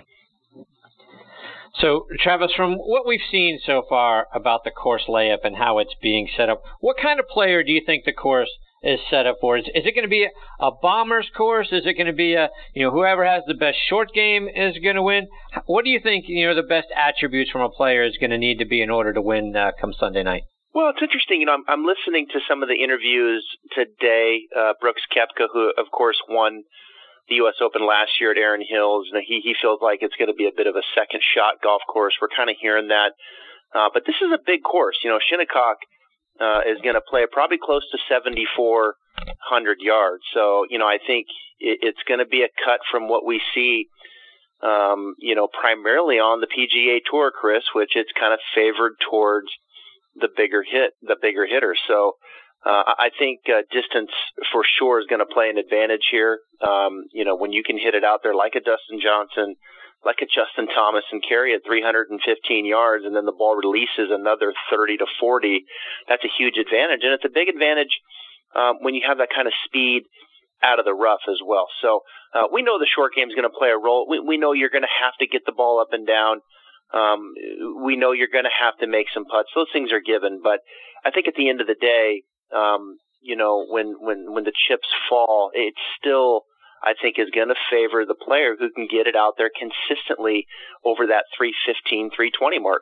So, Travis, from what we've seen so far about the course layup and how it's being set up, what kind of player do you think the course is set up for? Is, is it going to be a, a bomber's course? Is it going to be a, you know, whoever has the best short game is going to win? What do you think, you know, the best attributes from a player is going to need to be in order to win uh, come Sunday night? Well, it's interesting. You know, I'm, I'm listening to some of the interviews today. Uh, Brooks Koepka, who, of course, won the U S Open last year at Erin Hills, and he, he feels like it's going to be a bit of a second shot golf course. We're kind of hearing that. Uh, but this is a big course. You know, Shinnecock uh, is going to play probably close to seventy-four hundred yards. So, you know, I think it, it's going to be a cut from what we see, um, you know, primarily on the P G A Tour, Chris, which it's kind of favored towards the bigger hit, the bigger hitter. So, Uh, I think uh, distance for sure is going to play an advantage here. Um, you know, when you can hit it out there like a Dustin Johnson, like a Justin Thomas, and carry it three hundred fifteen yards, and then the ball releases another thirty to forty, that's a huge advantage. And it's a big advantage um, when you have that kind of speed out of the rough as well. So uh, we know the short game is going to play a role. We, we know you're going to have to get the ball up and down. Um, we know you're going to have to make some putts. Those things are given. But I think at the end of the day, Um, you know, when, when, when the chips fall, it still, I think, is going to favor the player who can get it out there consistently over that three fifteen, three twenty mark.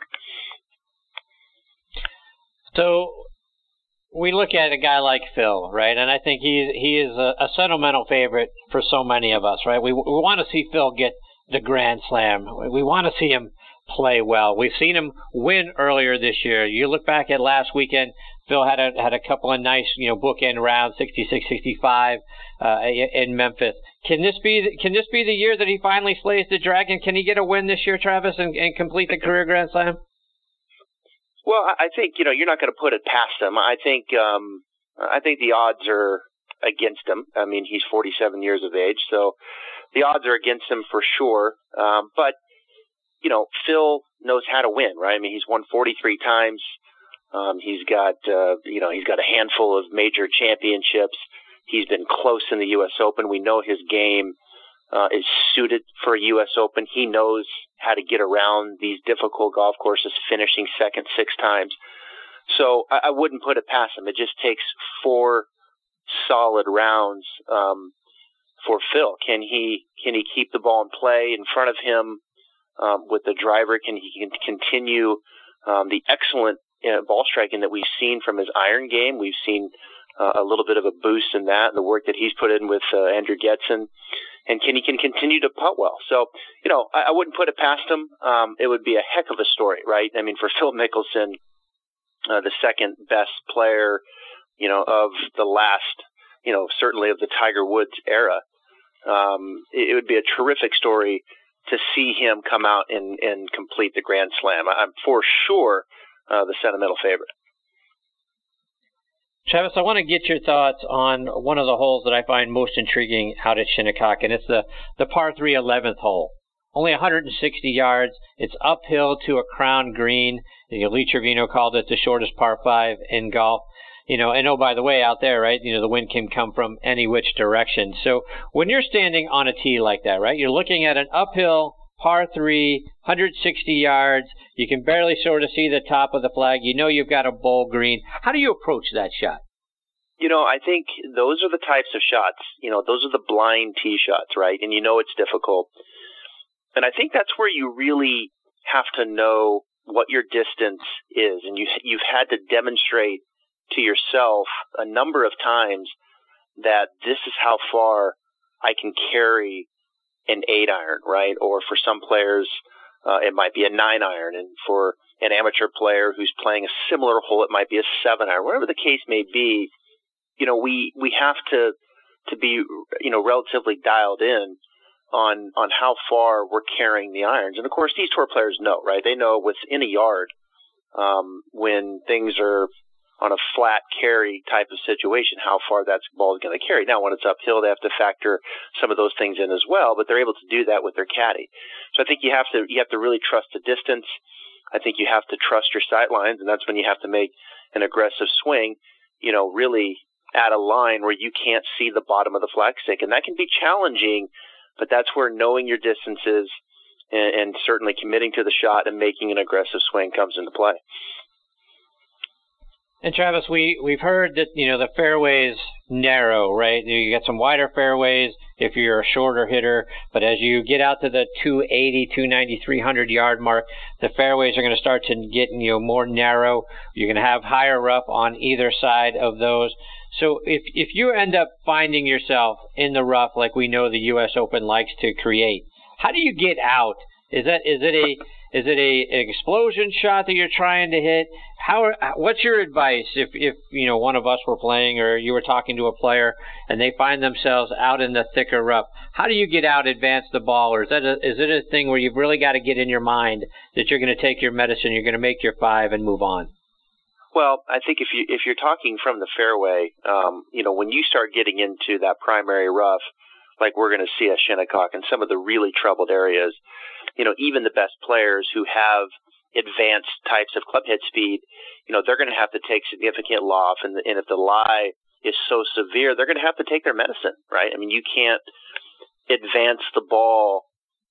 So we look at a guy like Phil, right? And I think he, he is a, a sentimental favorite for so many of us, right? We, we want to see Phil get the Grand Slam. We want to see him play well. We've seen him win earlier this year. You look back at last weekend, Phil had a had a couple of nice, you know, bookend rounds, sixty-six sixty-five uh, in Memphis. Can this be can this be the year that he finally slays the dragon? Can he get a win this year, Travis, and, and complete the career Grand Slam? Well, I think, you know, you're not going to put it past him. I think um, I think the odds are against him. I mean, he's forty-seven years of age, so the odds are against him for sure. Um, but you know, Phil knows how to win, right? I mean, he's won forty-three times. Um, he's got, uh, you know, he's got a handful of major championships. He's been close in the U S Open. We know his game uh, is suited for a U S Open. He knows how to get around these difficult golf courses, finishing second six times. So I, I wouldn't put it past him. It just takes four solid rounds um, for Phil. Can he can he keep the ball in play in front of him? Um, with the driver, can he can continue um, the excellent uh, ball striking that we've seen from his iron game? We've seen uh, a little bit of a boost in that, and the work that he's put in with uh, Andrew Getson. And can he can continue to putt well? So, you know, I, I wouldn't put it past him. Um, it would be a heck of a story, right? I mean, for Phil Mickelson, uh, the second best player, you know, of the last, you know, certainly of the Tiger Woods era. Um, it, it would be a terrific story to see him come out and, and complete the Grand Slam. I'm for sure uh, the sentimental favorite. Travis, I want to get your thoughts on one of the holes that I find most intriguing out at Shinnecock, and it's the, the par three eleventh hole. Only one hundred sixty yards. It's uphill to a crown green. You know, Lee Trevino called it the shortest par five in golf. You know, and oh, by the way, out there, right, you know, the wind can come from any which direction. So when you're standing on a tee like that, right, you're looking at an uphill par three, one hundred sixty yards. You can barely sort of see the top of the flag. You know you've got a bowl green. How do you approach that shot? You know, I think those are the types of shots, you know, those are the blind tee shots, right? And you know it's difficult. And I think that's where you really have to know what your distance is. And you, you've had to demonstrate to yourself a number of times that this is how far I can carry an eight iron, right? Or for some players, uh, it might be a nine iron. And for an amateur player who's playing a similar hole, it might be a seven iron. Whatever the case may be, you know, we, we have to, to be, you know, relatively dialed in on, on how far we're carrying the irons. And of course, these tour players know, right? They know within a yard um, when things are on a flat carry type of situation, how far that ball is going to carry. Now, when it's uphill, they have to factor some of those things in as well, but they're able to do that with their caddy. So I think you have to you have to really trust the distance. I think you have to trust your sight lines, and that's when you have to make an aggressive swing, you know, really at a line where you can't see the bottom of the flag stick. And that can be challenging, but that's where knowing your distances and, and certainly committing to the shot and making an aggressive swing comes into play. And Travis, we, we've heard that, you know, the fairways narrow, right? You get some wider fairways if you're a shorter hitter, but as you get out to the two eighty, two ninety, three hundred yard mark, the fairways are going to start to get, you know, more narrow. You're going to have higher rough on either side of those. So if if you end up finding yourself in the rough like we know the U S Open likes to create, how do you get out? Is that is it a Is it a an explosion shot that you're trying to hit? How? Are, what's your advice if, if you know one of us were playing or you were talking to a player and they find themselves out in the thicker rough? How do you get out, advance the ball, or is that a, is it a thing where you've really got to get in your mind that you're going to take your medicine, you're going to make your five and move on? Well, I think if you if you're talking from the fairway, um, you know, when you start getting into that primary rough, like we're going to see at Shinnecock and some of the really troubled areas, you know, even the best players who have advanced types of club head speed, you know, they're going to have to take significant loft. And, and if the lie is so severe, they're going to have to take their medicine, right? I mean, you can't advance the ball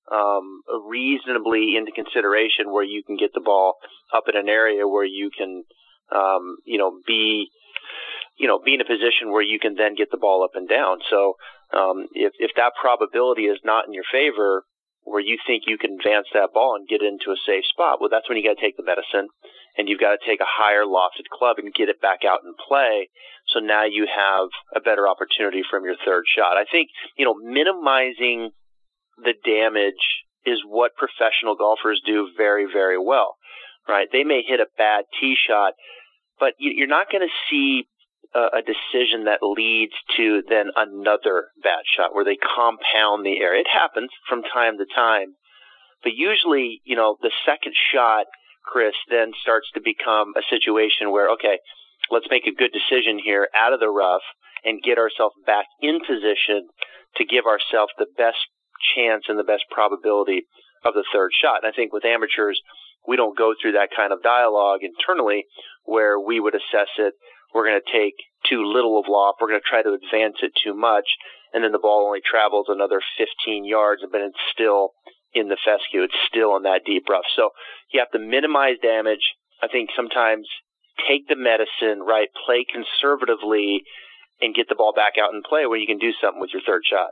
um, reasonably into consideration where you can get the ball up in an area where you can, um, you know, be, you know, be in a position where you can then get the ball up and down. So um, if, if that probability is not in your favor, where you think you can advance that ball and get into a safe spot, well, that's when you got to take the medicine, and you've got to take a higher lofted club and get it back out and play. So now you have a better opportunity from your third shot. I think, you know, minimizing the damage is what professional golfers do very, very well, right? They may hit a bad tee shot, but you're not going to see a decision that leads to then another bad shot where they compound the error. It happens from time to time, but usually, you know, the second shot, Chris, then starts to become a situation where, okay, let's make a good decision here out of the rough and get ourselves back in position to give ourselves the best chance and the best probability of the third shot. And I think with amateurs, we don't go through that kind of dialogue internally where we would assess it. We're going to take too little of loft. We're going to try to advance it too much, and then the ball only travels another fifteen yards, but it's still in the fescue. It's still in that deep rough. So you have to minimize damage. I think sometimes take the medicine, right, play conservatively, and get the ball back out and play where you can do something with your third shot.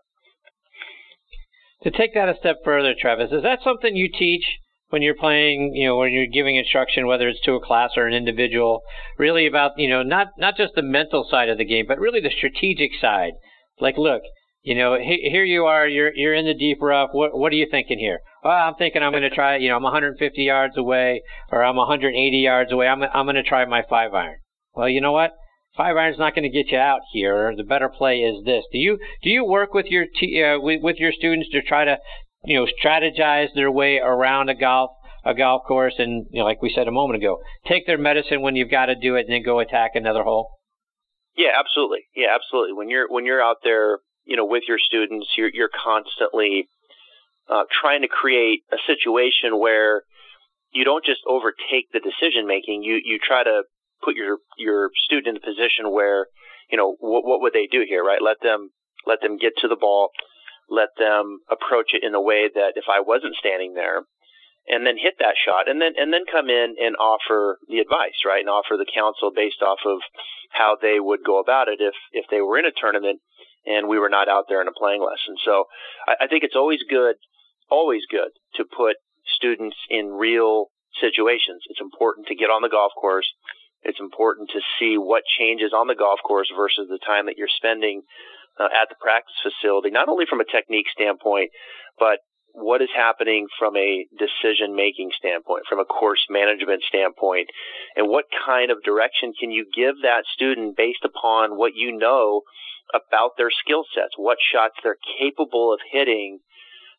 To take that a step further, Travis, is that something you teach when you're playing, you know, when you're giving instruction, whether it's to a class or an individual, really about, you know, not, not just the mental side of the game, but really the strategic side? Like, look, you know, he, here you are, you're you're in the deep rough. What what are you thinking here? Well, I'm thinking I'm going to try, you know, I'm one hundred fifty yards away, or I'm one hundred eighty yards away. I'm I'm going to try my five iron. Well, you know what? Five iron's not going to get you out here. The better play is this. Do you do you work with your t- uh, with, with your students to try to, you know, strategize their way around a golf a golf course, and, you know, like we said a moment ago, take their medicine when you've got to do it, and then go attack another hole? Yeah, absolutely. Yeah, absolutely. When you're when you're out there, you know, with your students, you're you're constantly uh, trying to create a situation where you don't just overtake the decision making. You you try to put your your student in a position where, you know, what what would they do here, right? Let them let them get to the ball. Let them approach it in a way that if I wasn't standing there, and then hit that shot, and then and then come in and offer the advice, right, and offer the counsel based off of how they would go about it if if they were in a tournament and we were not out there in a playing lesson. So I, I think it's always good, always good to put students in real situations. It's important to get on the golf course. It's important to see what changes on the golf course versus the time that you're spending Uh, at the practice facility, not only from a technique standpoint, but what is happening from a decision-making standpoint, from a course management standpoint, and what kind of direction can you give that student based upon what you know about their skill sets, what shots they're capable of hitting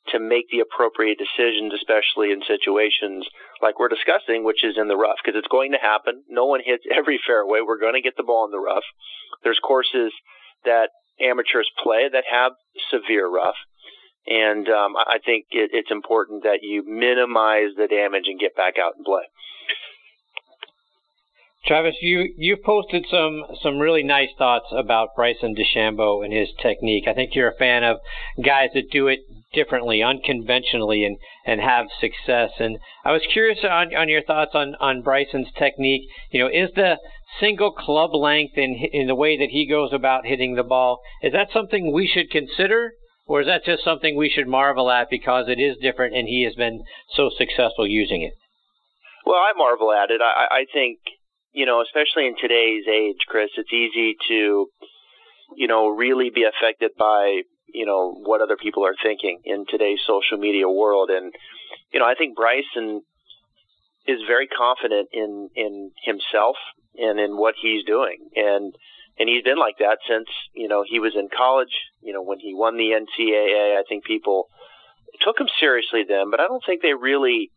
to make the appropriate decisions, especially in situations like we're discussing, which is in the rough, because it's going to happen. No one hits every fairway. We're going to get the ball in the rough. There's courses that amateurs play that have severe rough, and um, I think it, it's important that you minimize the damage and get back out and play. Travis, you, you've posted some, some really nice thoughts about Bryson DeChambeau and his technique. I think you're a fan of guys that do it differently, unconventionally, and, and have success. And I was curious on, on your thoughts on, on Bryson's technique. You know, is the single club length in, in the way that he goes about hitting the ball, is that something we should consider? Or is that just something we should marvel at because it is different and he has been so successful using it? Well, I marvel at it. I, I think... You know, especially in today's age, Chris, it's easy to, you know, really be affected by, you know, what other people are thinking in today's social media world. And, you know, I think Bryson is very confident in, in himself and in what he's doing. And, and he's been like that since, you know, he was in college. You know, when he won the N C double A, I think people took him seriously then, but I don't think they really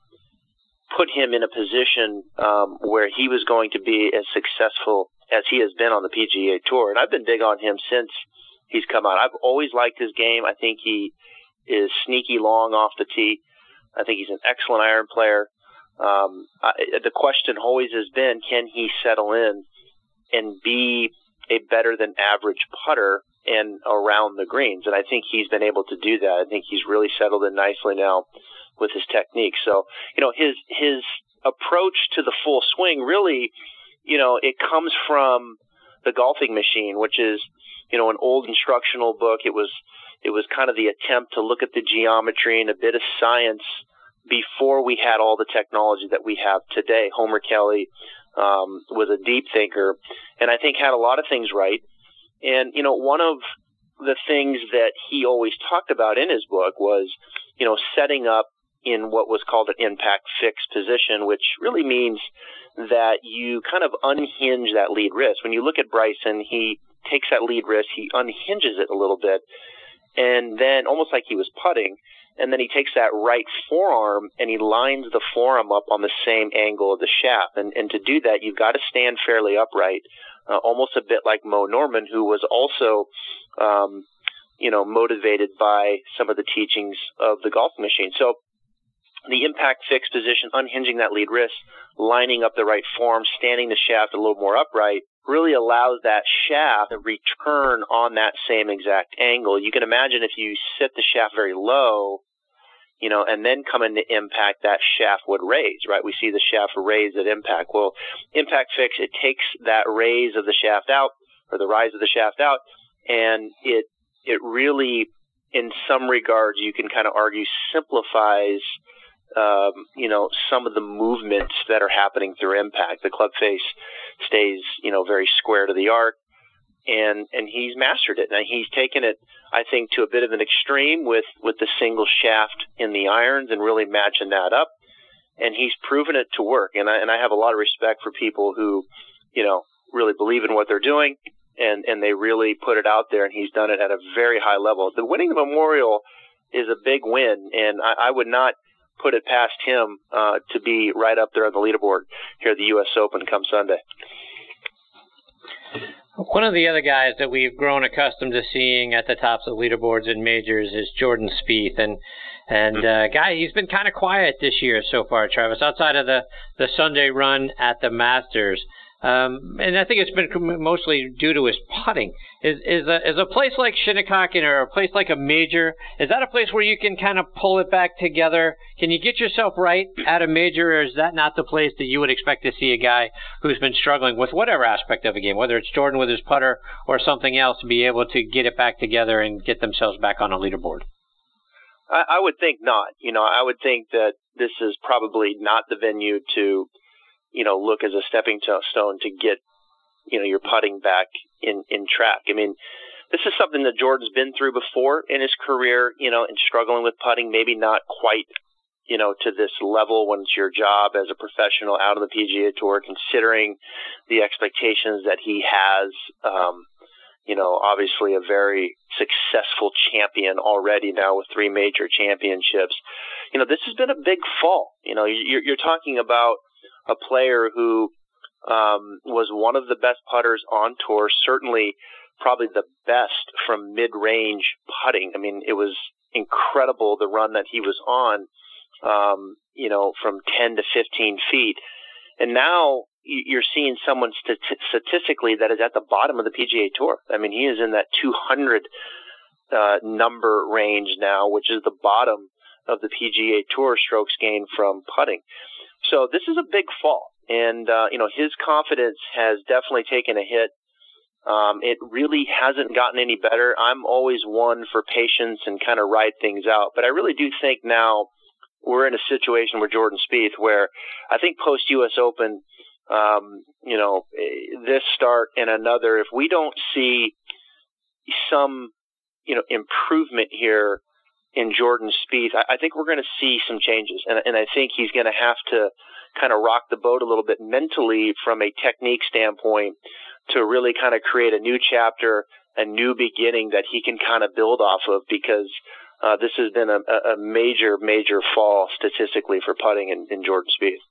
put him in a position um, where he was going to be as successful as he has been on the P G A Tour. And I've been big on him since he's come out. I've always liked his game. I think he is sneaky long off the tee. I think he's an excellent iron player. Um, I, the question always has been, can he settle in and be a better than average putter and around the greens? And I think he's been able to do that. I think he's really settled in nicely now with his technique. So, you know, his his approach to the full swing really, you know, it comes from the Golfing Machine, which is, you know, an old instructional book. It was it was kind of the attempt to look at the geometry and a bit of science before we had all the technology that we have today. Homer Kelly um, was a deep thinker, and I think had a lot of things right. And, you know, one of the things that he always talked about in his book was, you know, setting up in what was called an impact fixed position, which really means that you kind of unhinge that lead wrist. When you look at Bryson, he takes that lead wrist, he unhinges it a little bit, and then almost like he was putting, and then he takes that right forearm and he lines the forearm up on the same angle of the shaft. And, and to do that, you've got to stand fairly upright, uh, almost a bit like Mo Norman, who was also um, you know, motivated by some of the teachings of the Golfing Machine. So the impact fixed position, unhinging that lead wrist, lining up the right form, standing the shaft a little more upright, really allows that shaft to return on that same exact angle. You can imagine if you set the shaft very low, you know, and then come into impact, that shaft would raise, right? We see the shaft raise at impact. Well, impact fix, it takes that raise of the shaft out, or the rise of the shaft out, and it it really, in some regards, you can kind of argue, simplifies Um, you know, some of the movements that are happening through impact. The club face stays, you know, very square to the arc, and and he's mastered it. And he's taken it, I think, to a bit of an extreme with, with the single shaft in the irons and really matching that up. And he's proven it to work. And I, and I have a lot of respect for people who, you know, really believe in what they're doing, and, and they really put it out there, and he's done it at a very high level. The winning the Memorial is a big win, and I, I would not put it past him uh, to be right up there on the leaderboard here at the U S Open come Sunday. One of the other guys that we've grown accustomed to seeing at the tops of leaderboards in majors is Jordan Spieth, and and uh, guy he's been kind of quiet this year so far, Travis, outside of the the Sunday run at the Masters. Um, and I think it's been mostly due to his putting. Is is a is a place like Shinnecock or a place like a major, is that a place where you can kind of pull it back together? Can you get yourself right at a major, or is that not the place that you would expect to see a guy who's been struggling with whatever aspect of a game, whether it's Jordan with his putter or something else, to be able to get it back together and get themselves back on a leaderboard? I, I would think not. You know, I would think that this is probably not the venue to, you know, look as a stepping stone to get, you know, your putting back in, in track. I mean, this is something that Jordan's been through before in his career, you know, and struggling with putting, maybe not quite, you know, to this level when it's your job as a professional out on the P G A Tour, considering the expectations that he has, um, you know, obviously a very successful champion already now with three major championships. You know, this has been a big fall. You know, you're, you're talking about a player who um, was one of the best putters on tour, certainly probably the best from mid-range putting. I mean, it was incredible the run that he was on, um, you know, from ten to fifteen feet. And now you're seeing someone st- statistically that is at the bottom of the P G A Tour. I mean, he is in that two hundred uh, number range now, which is the bottom of the P G A Tour strokes gained from putting. So this is a big fall. And, uh, you know, his confidence has definitely taken a hit. Um, it really hasn't gotten any better. I'm always one for patience and kind of ride things out. But I really do think now we're in a situation with Jordan Spieth where I think post-U S Open, um, you know, this start and another, if we don't see some, you know, improvement here in Jordan Spieth, I, I think we're going to see some changes. And, and I think he's going to have to kind of rock the boat a little bit mentally from a technique standpoint to really kind of create a new chapter, a new beginning that he can kind of build off of, because uh, this has been a, a major, major fall statistically for putting in, in Jordan Spieth.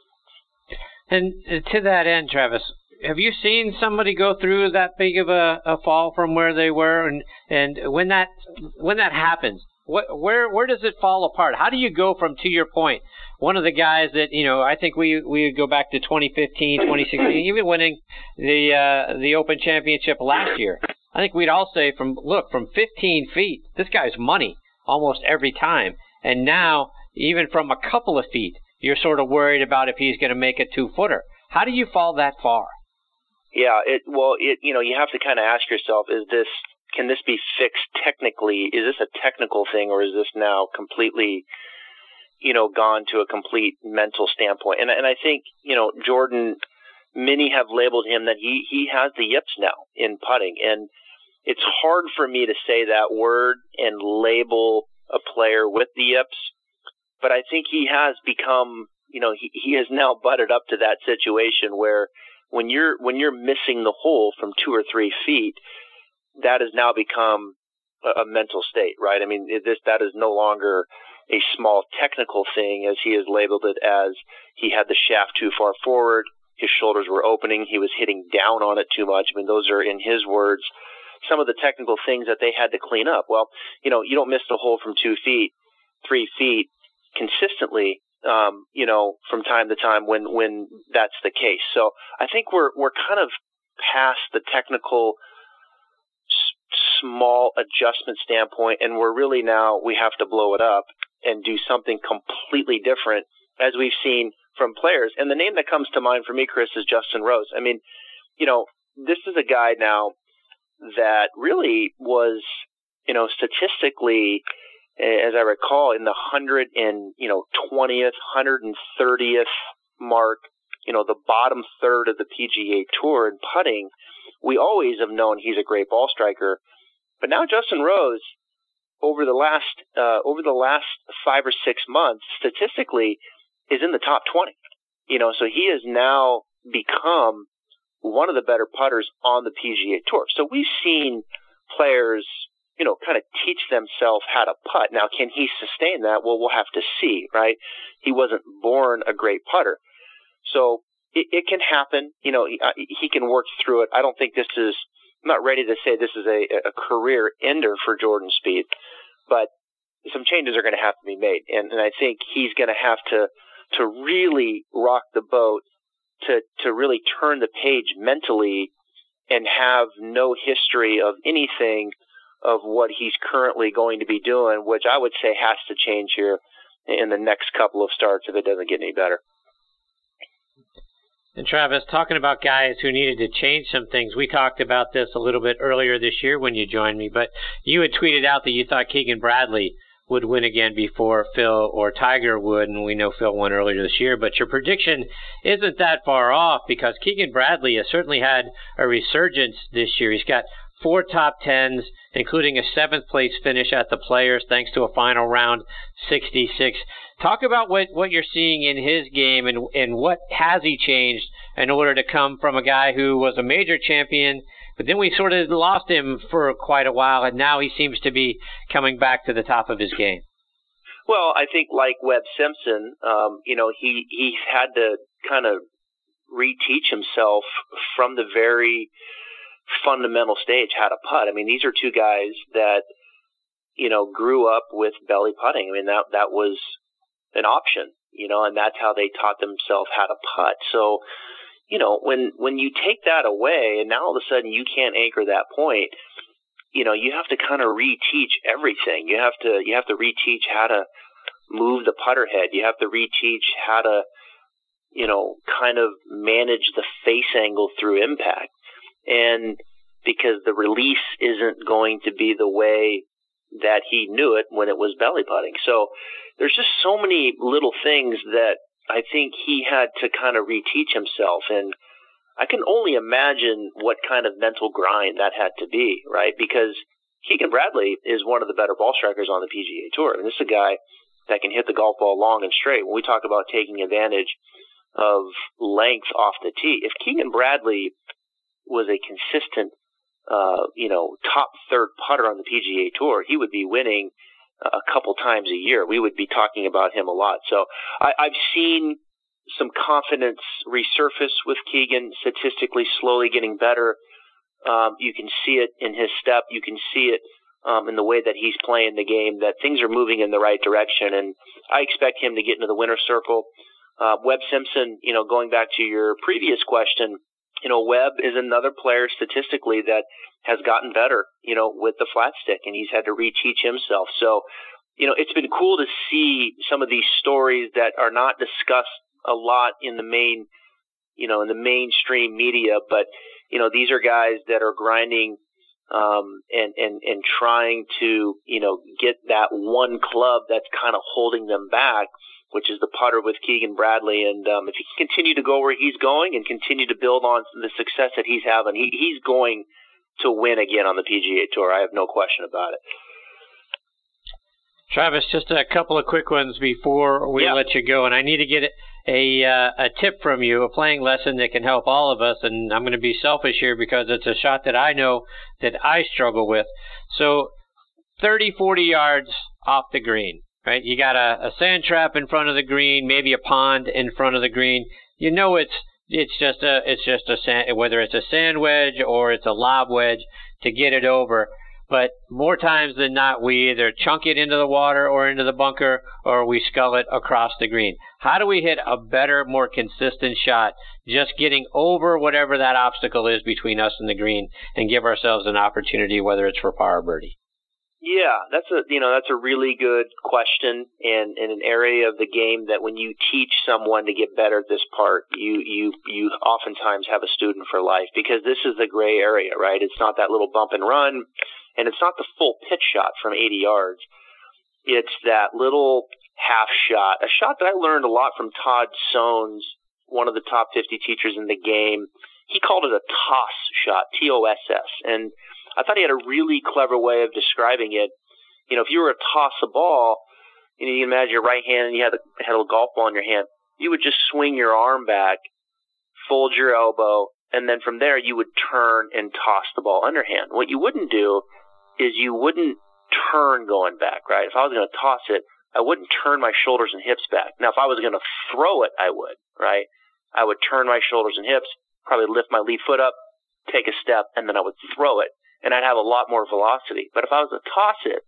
And to that end, Travis, have you seen somebody go through that big of a, a fall from where they were? And, and when that when that happens, what, where where does it fall apart? How do you go from, to your point, one of the guys that, you know, I think we we would go back to twenty fifteen, twenty sixteen, even winning the uh, the Open Championship last year. I think we'd all say, from look, from fifteen feet, this guy's money almost every time. And now, even from a couple of feet, you're sort of worried about if he's going to make a two-footer. How do you fall that far? Yeah, it well, it you know, you have to kind of ask yourself, is this, can this be fixed technically? Is this a technical thing, or is this now completely, you know, gone to a complete mental standpoint? And and I think, you know, Jordan, many have labeled him that he he has the yips now in putting, and it's hard for me to say that word and label a player with the yips. But I think he has become, you know, he, he has now butted up to that situation where when you're when you're missing the hole from two or three feet, that has now become a, a mental state, right? I mean, it, this that is no longer a small technical thing, as he has labeled it as he had the shaft too far forward, his shoulders were opening, he was hitting down on it too much. I mean, those are, in his words, some of the technical things that they had to clean up. Well, you know, you don't miss the hole from two feet, three feet, consistently, um, you know, from time to time when, when that's the case. So I think we're we're kind of past the technical s- small adjustment standpoint, and we're really now, we have to blow it up and do something completely different, as we've seen from players. And the name that comes to mind for me, Chris, is Justin Rose. I mean, you know, this is a guy now that really was, you know, statistically, as I recall, in the hundred and you know twentieth, hundred and thirtieth mark, you know, the bottom third of the P G A Tour in putting. We always have known he's a great ball striker, but now Justin Rose, over the last uh, over the last five or six months, statistically, is in the top twenty. You know, so he has now become one of the better putters on the P G A Tour. So we've seen players, you know, kind of teach themselves how to putt. Now, can he sustain that? Well, we'll have to see, right? He wasn't born a great putter. So it, it can happen. You know, he, he can work through it. I don't think this is, I'm not ready to say this is a, a career ender for Jordan Spieth, but some changes are going to have to be made. And, and I think he's going to have to, to really rock the boat, to, to really turn the page mentally and have no history of anything of what he's currently going to be doing, which I would say has to change here in the next couple of starts if it doesn't get any better. And Travis, talking about guys who needed to change some things, we talked about this a little bit earlier this year when you joined me, but you had tweeted out that you thought Keegan Bradley would win again before Phil or Tiger would, and we know Phil won earlier this year, but your prediction isn't that far off, because Keegan Bradley has certainly had a resurgence this year. He's got four top tens, including a seventh place finish at the Players, thanks to a final round sixty-six. Talk about what, what you're seeing in his game, and, and what has he changed in order to come from a guy who was a major champion, But then we sort of lost him for quite a while, and now he seems to be coming back to the top of his game. Well, I think like Webb Simpson, um, you know, he, he's had to kind of reteach himself from the very fundamental stage how to putt. I mean, these are two guys that, you know, grew up with belly putting. I mean, that that was an option, you know, and that's how they taught themselves how to putt. So, you know, when when you take that away and now all of a sudden you can't anchor that point, you know, you have to kind of reteach everything. You have to you have to reteach how to move the putter head. You have to reteach how to, you know, kind of manage the face angle through impact. And because the release isn't going to be the way that he knew it when it was belly putting. So there's just so many little things that I think he had to kind of reteach himself. And I can only imagine what kind of mental grind that had to be, right? Because Keegan Bradley is one of the better ball strikers on the P G A Tour. And this is a guy that can hit the golf ball long and straight. When we talk about taking advantage of length off the tee, if Keegan Bradley was a consistent, uh, you know, top third putter on the P G A Tour, he would be winning a couple times a year. We would be talking about him a lot. So I, I've seen some confidence resurface with Keegan, statistically slowly getting better. Um, you can see it in his step. You can see it um, in the way that he's playing the game, that things are moving in the right direction. And I expect him to get into the winner's circle. Uh, Webb Simpson, you know, going back to your previous question, you know, Webb is another player statistically that has gotten better, you know, with the flat stick, and he's had to reteach himself. So, you know, it's been cool to see some of these stories that are not discussed a lot in the main, you know, in the mainstream media, but, you know, these are guys that are grinding um, and, and, and trying to, you know, get that one club that's kind of holding them back, which is the putter with Keegan Bradley. And um, if he can continue to go where he's going and continue to build on the success that he's having, he, he's going to win again on the P G A Tour. I have no question about it. Travis, just a couple of quick ones before we yeah. let you go, and I need to get a uh, a tip from you, a playing lesson that can help all of us, and I'm going to be selfish here because it's a shot that I know that I struggle with. So thirty, forty yards off the green, right? You got a, a sand trap in front of the green, maybe a pond in front of the green. You know it's it's just a it's just a sand, whether it's a sand wedge or it's a lob wedge to get it over. But more times than not, we either chunk it into the water or into the bunker, or we scull it across the green. How do we hit a better, more consistent shot, just getting over whatever that obstacle is between us and the green, and give ourselves an opportunity, whether it's for par or birdie? Yeah, that's a you know that's a really good question, and in an area of the game that when you teach someone to get better at this part, you you you oftentimes have a student for life, because this is the gray area, right? It's not that little bump and run. And it's not the full pitch shot from eighty yards. It's that little half shot, a shot that I learned a lot from Todd Soanes, one of the top fifty teachers in the game. He called it a toss shot, T O S S. And I thought he had a really clever way of describing it. You know, if you were to toss a ball, you know, you can imagine your right hand and you had a, had a golf ball in your hand, you would just swing your arm back, fold your elbow, and then from there you would turn and toss the ball underhand. What you wouldn't do is you wouldn't turn going back, right? If I was going to toss it, I wouldn't turn my shoulders and hips back. Now, if I was going to throw it, I would, right? I would turn my shoulders and hips, probably lift my lead foot up, take a step, and then I would throw it, and I'd have a lot more velocity. But if I was to toss it,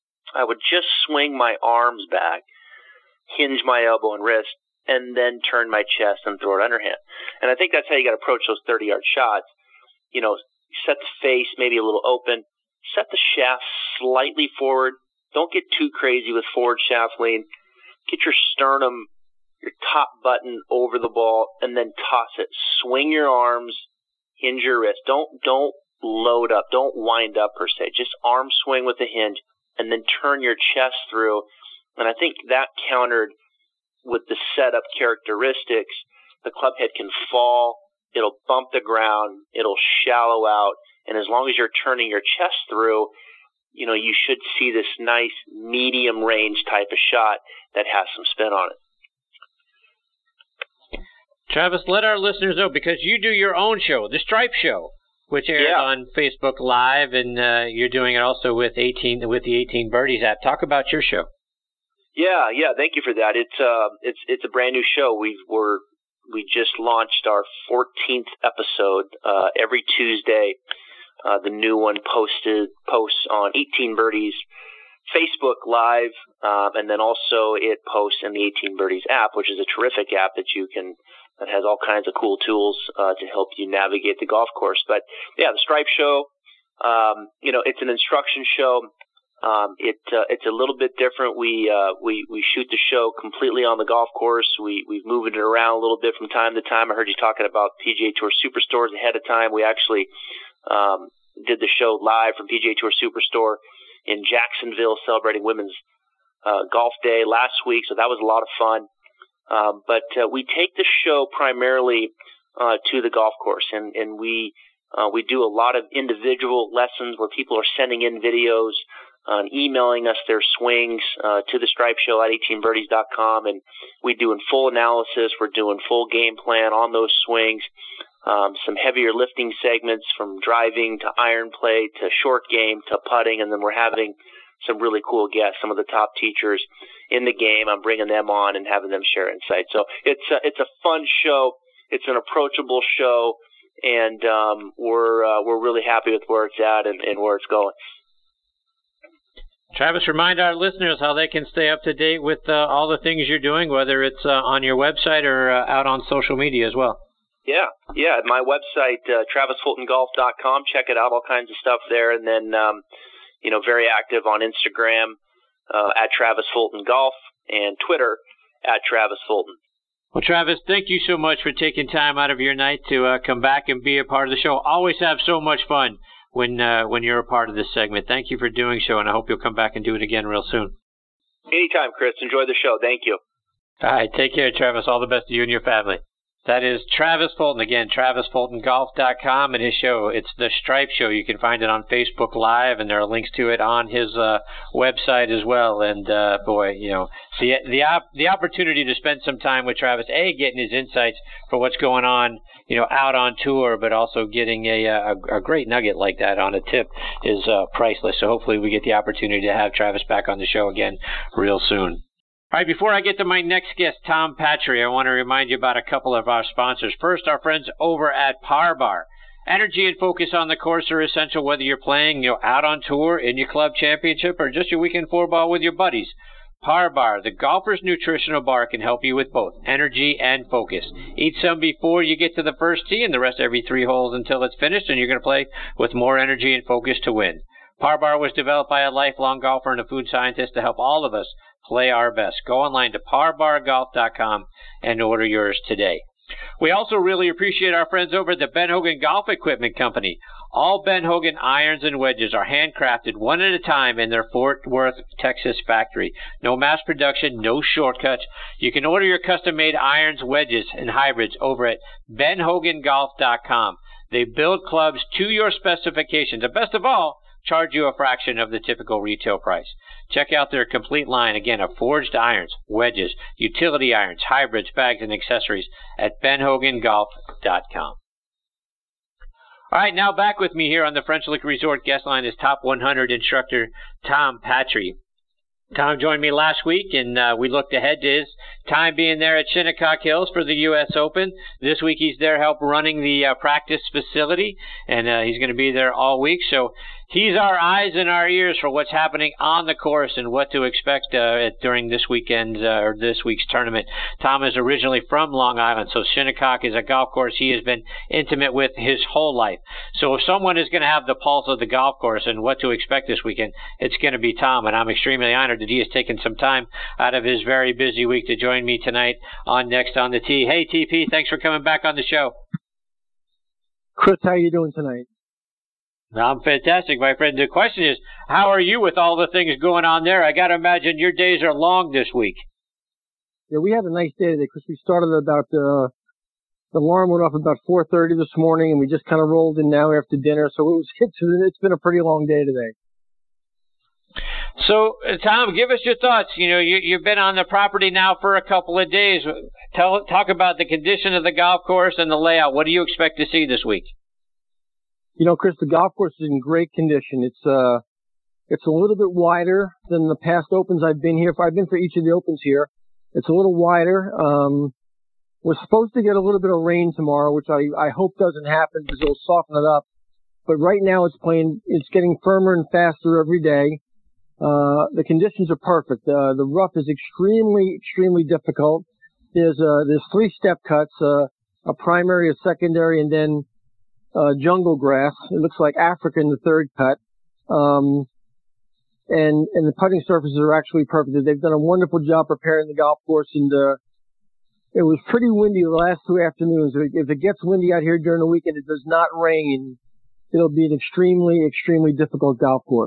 I would just swing my arms back, hinge my elbow and wrist, and then turn my chest and throw it underhand. And I think that's how you got to approach those thirty-yard shots. You know, set the face maybe a little open, set the shaft slightly forward. Don't get too crazy with forward shaft lean. Get your sternum, your top button over the ball, and then toss it. Swing your arms, hinge your wrist. Don't don't load up. Don't wind up per se. Just arm swing with the hinge, and then turn your chest through. And I think that countered with the setup characteristics. The club head can fall. It'll bump the ground. It'll shallow out. And as long as you're turning your chest through, you know, you should see this nice medium range type of shot that has some spin on it. Travis, let our listeners know, because you do your own show, The Stripe Show, which airs yeah. on Facebook Live, and uh, you're doing it also with eighteen with the eighteen Birdies app. Talk about your show. Yeah, yeah. Thank you for that. It's uh, it's it's a brand new show. We we're we just launched our fourteenth episode. Uh, every Tuesday, uh, the new one posted posts on eighteen Birdies Facebook Live, um, and then also it posts in the eighteen Birdies app, which is a terrific app that you can that has all kinds of cool tools uh, to help you navigate the golf course. But yeah, the Stripe Show, um, you know, it's an instruction show. Um, it uh, it's a little bit different. We uh, we we shoot the show completely on the golf course. We we've moved it around a little bit from time to time. I heard you talking about P G A Tour Superstores ahead of time. We actually um, did the show live from P G A Tour Superstore in Jacksonville, celebrating Women's uh, Golf Day last week. So that was a lot of fun. Um, but uh, we take the show primarily uh, to the golf course, and and we uh, we do a lot of individual lessons where people are sending in videos. Uh, emailing us their swings uh, to the Stripe Show at eighteen birdies dot com, and we do a full analysis. We're doing full game plan on those swings, um, some heavier lifting segments from driving to iron play to short game to putting, and then we're having some really cool guests, some of the top teachers in the game. I'm bringing them on and having them share insights. So it's a, it's a fun show. It's an approachable show, and um, we're uh, we're really happy with where it's at and, and where it's going. Travis, remind our listeners how they can stay up to date with uh, all the things you're doing, whether it's uh, on your website or uh, out on social media as well. Yeah, yeah. My website, uh, travis fulton golf dot com. Check it out, all kinds of stuff there. And then, um, you know, very active on Instagram uh, at Travis Fulton Golf and Twitter at Travis Fulton. Well, Travis, thank you so much for taking time out of your night to uh, come back and be a part of the show. Always have so much fun when uh, when you're a part of this segment. Thank you for doing so, and I hope you'll come back and do it again real soon. Anytime, Chris. Enjoy the show. Thank you. All right. Take care, Travis. All the best to you and your family. That is Travis Fulton. Again, travis fulton golf dot com and his show. It's the Stripe Show. You can find it on Facebook Live, and there are links to it on his uh, website as well. And, uh, boy, you know, the the op- the opportunity to spend some time with Travis, A, getting his insights for what's going on, you know, out on tour, but also getting a, a, a great nugget like that on a tip is uh, priceless. So hopefully we get the opportunity to have Travis back on the show again real soon. All right, before I get to my next guest, Tom Patry, I want to remind you about a couple of our sponsors. First, our friends over at Par Bar. Energy and focus on the course are essential whether you're playing, you know, out on tour, in your club championship, or just your weekend four ball with your buddies. Par Bar, the golfer's nutritional bar, can help you with both energy and focus. Eat some before you get to the first tee and the rest every three holes until it's finished, and you're going to play with more energy and focus to win. Par Bar was developed by a lifelong golfer and a food scientist to help all of us play our best. Go online to par bar golf dot com and order yours today. We also really appreciate our friends over at the Ben Hogan Golf Equipment Company. All Ben Hogan irons and wedges are handcrafted one at a time in their Fort Worth, Texas factory. No mass production, no shortcuts. You can order your custom-made irons, wedges, and hybrids over at ben hogan golf dot com. They build clubs to your specifications. And best of all, charge you a fraction of the typical retail price. Check out their complete line, again, of forged irons, wedges, utility irons, hybrids, bags, and accessories at ben hogan golf dot com. All right, now back with me here on the French Lick Resort guest line is Top one hundred instructor Tom Patry. Tom joined me last week, and uh, we looked ahead to his time being there at Shinnecock Hills for the U S Open. This week he's there help running the uh, practice facility, and uh, he's going to be there all week. So he's our eyes and our ears for what's happening on the course and what to expect uh, during this weekend uh, or this week's tournament. Tom is originally from Long Island, so Shinnecock is a golf course he has been intimate with his whole life. So if someone is going to have the pulse of the golf course and what to expect this weekend, it's going to be Tom, and I'm extremely honored that he has taken some time out of his very busy week to join me tonight on Next on the Tee. Hey, T P, thanks for coming back on the show. Chris, how are you doing tonight? I'm fantastic, my friend. The question is, how are you with all the things going on there? I got to imagine your days are long this week. Yeah, we had a nice day today, Chris. We started about, uh, the alarm went off about four thirty this morning, and we just kind of rolled in now after dinner. So it was, it's, it's been a pretty long day today. So, uh, Tom, give us your thoughts. You know, you, you've been on the property now for a couple of days. Tell, talk about the condition of the golf course and the layout. What do you expect to see this week? You know, Chris, the golf course is in great condition. It's uh, it's a little bit wider than the past opens I've been here for. I've been for each of the opens here. It's a little wider. Um, we're supposed to get a little bit of rain tomorrow, which I, I hope doesn't happen because it'll soften it up. But right now it's playing, it's getting firmer and faster every day. Uh, the conditions are perfect. Uh, the rough is extremely, extremely difficult. There's, uh, there's three step cuts, uh, a primary, a secondary, and then, uh, jungle grass. It looks like Africa in the third cut. Um, and, and the putting surfaces are actually perfect. They've done a wonderful job preparing the golf course, and, uh, it was pretty windy the last two afternoons. If it gets windy out here during the weekend, it does not rain. It'll be an extremely, extremely difficult golf course.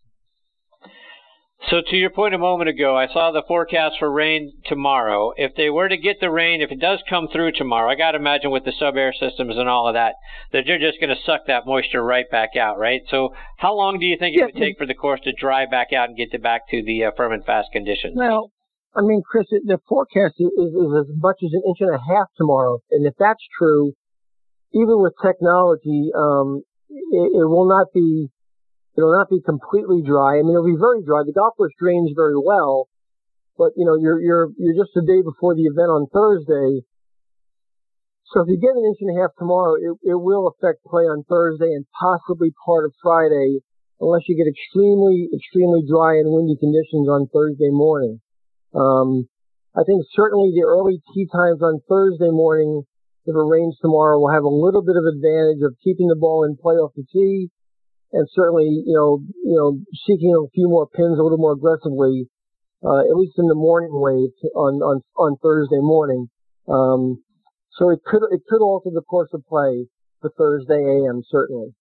So to your point a moment ago, I saw the forecast for rain tomorrow. If they were to get the rain, if it does come through tomorrow, I got to imagine with the sub-air systems and all of that, that they're just going to suck that moisture right back out, right? So how long do you think it yeah, would take for the course to dry back out and get to back to the uh, firm and fast conditions? Well, I mean, Chris, the forecast is, is, is as much as an inch and a half tomorrow. And if that's true, even with technology, um, it, it will not be, it will not be completely dry. I mean, it'll be very dry. The golf course drains very well, but you know, you're, you're, you're just a day before the event on Thursday. So if you get an inch and a half tomorrow, it, it will affect play on Thursday and possibly part of Friday, unless you get extremely, extremely dry and windy conditions on Thursday morning. Um, I think certainly the early tee times on Thursday morning, if it rains tomorrow, will have a little bit of advantage of keeping the ball in play off the tee, and certainly, you know, you know, seeking a few more pins a little more aggressively, uh, at least in the morning wave on, on, on Thursday morning. Um, so it could, it could alter the course of play for Thursday A M, certainly.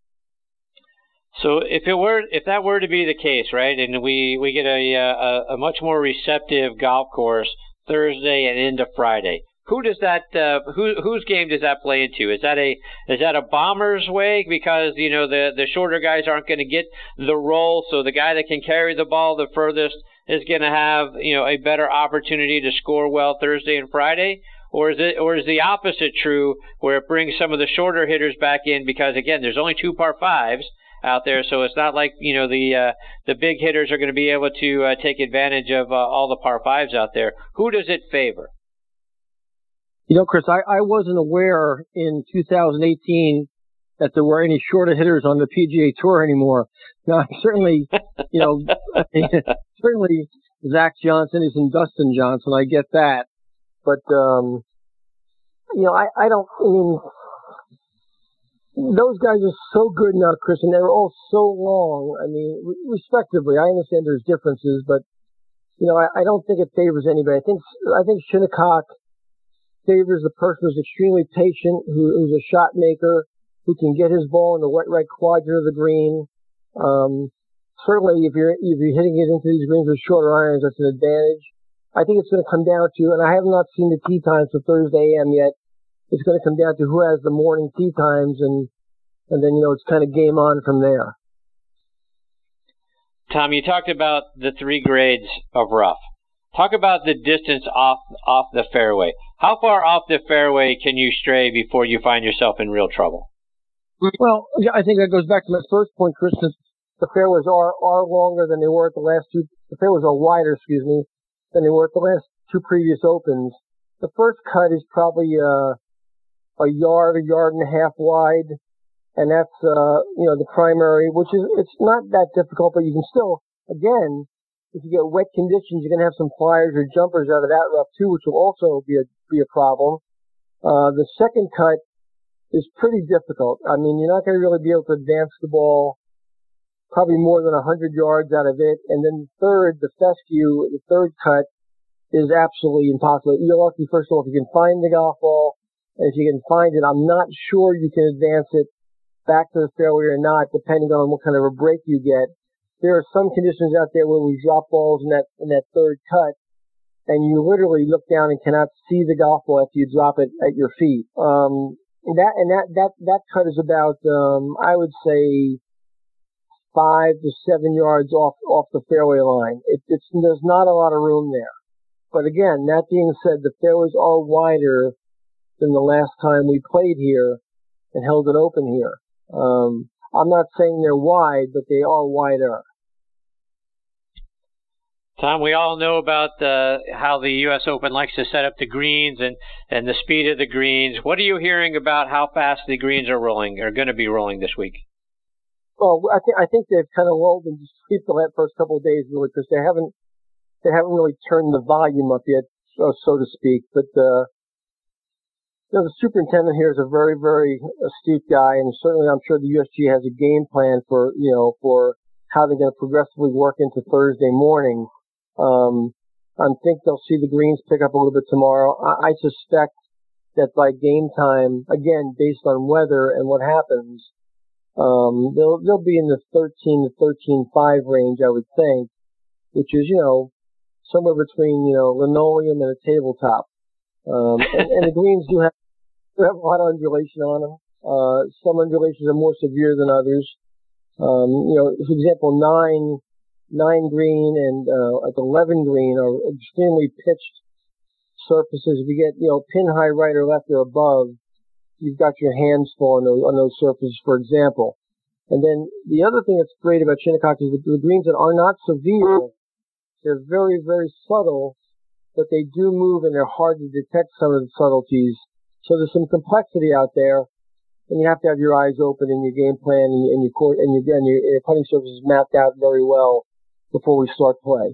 So if it were, if that were to be the case, right, and we, we get a, a, a much more receptive golf course Thursday and into Friday, who does that, uh, who, whose game does that play into? Is that a, is that a bomber's way? Because, you know, the, the shorter guys aren't going to get the roll, so the guy that can carry the ball the furthest is going to have, you know, a better opportunity to score well Thursday and Friday? Or is it, or is the opposite true, where it brings some of the shorter hitters back in because, again, there's only two par fives out there, so it's not like, you know, the uh, the big hitters are going to be able to uh, take advantage of uh, all the par fives out there. Who does it favor? You know, Chris, I, I wasn't aware in two thousand eighteen that there were any shorter hitters on the P G A Tour anymore. Now, certainly, you know, certainly Zach Johnson isn't Dustin Johnson. I get that, but um, you know, I, I don't. I mean, those guys are so good now, Chris, and they're all so long. I mean, respectively, I understand there's differences, but, you know, I, I don't think it favors anybody. I think, I think Shinnecock favors the person who's extremely patient, who, who's a shot maker, who can get his ball in the right, right quadrant of the green. Um, certainly if you're, if you're hitting it into these greens with shorter irons, that's an advantage. I think it's going to come down to, and I have not seen the tee times for Thursday A M yet. It's going to come down to who has the morning tee times, and and then, you know, it's kind of game on from there. Tom, you talked about the three grades of rough. Talk about the distance off off the fairway. How far off the fairway can you stray before you find yourself in real trouble? Well, yeah, I think that goes back to my first point, Chris. The fairways are are longer than they were at the last two. The fairways are wider, excuse me, than they were at the last two previous opens. The first cut is probably uh a yard, a yard and a half wide, and that's, uh, you know, the primary, which is, it's not that difficult, but you can still, again, if you get wet conditions, you're going to have some flyers or jumpers out of that rough too, which will also be a, be a problem. Uh, the second cut is pretty difficult. I mean, you're not going to really be able to advance the ball probably more than a hundred yards out of it. And then the third, the fescue, the third cut is absolutely impossible. You're lucky, first of all, if you can find the golf ball. And if you can find it, I'm not sure you can advance it back to the fairway or not, depending on what kind of a break you get. There are some conditions out there where we drop balls in that in that third cut, and you literally look down and cannot see the golf ball after you drop it at your feet. Um, that and that that that cut is about, um, I would say, five to seven yards off off the fairway line. It, it's there's not a lot of room there. But again, that being said, the fairways are wider than the last time we played here and held it open here. Um, I'm not saying they're wide, but they are wider. Tom, we all know about uh, how the U S Open likes to set up the greens and, and the speed of the greens. What are you hearing about how fast the greens are rolling, are going to be rolling this week? Well, I think I think they've kind of lulled into sleep the last first couple of days, really, because they haven't they haven't really turned the volume up yet, so, so to speak. But uh, you know, the superintendent here is a very, very astute guy, and certainly I'm sure the U S G A has a game plan for you know for how they're going to progressively work into Thursday morning. Um, I think they'll see the greens pick up a little bit tomorrow. I, I suspect that by game time, again, based on weather and what happens, um, they'll they'll be in the thirteen to thirteen five range, I would think, which is you know somewhere between you know linoleum and a tabletop. Um, and, and the greens do have do have a lot of undulation on them. Uh, some undulations are more severe than others. Um, you know, for example, nine. nine green and uh, like eleven green are extremely pitched surfaces. If you get, you know, pin high right or left or above, you've got your hands full on those, on those surfaces, for example. And then the other thing that's great about Shinnecock is that the greens that are not severe, they're very, very subtle, but they do move and they're hard to detect some of the subtleties. So there's some complexity out there, and you have to have your eyes open and your game plan and, and your court and your, and your, your putting surfaces mapped out very well before we start play.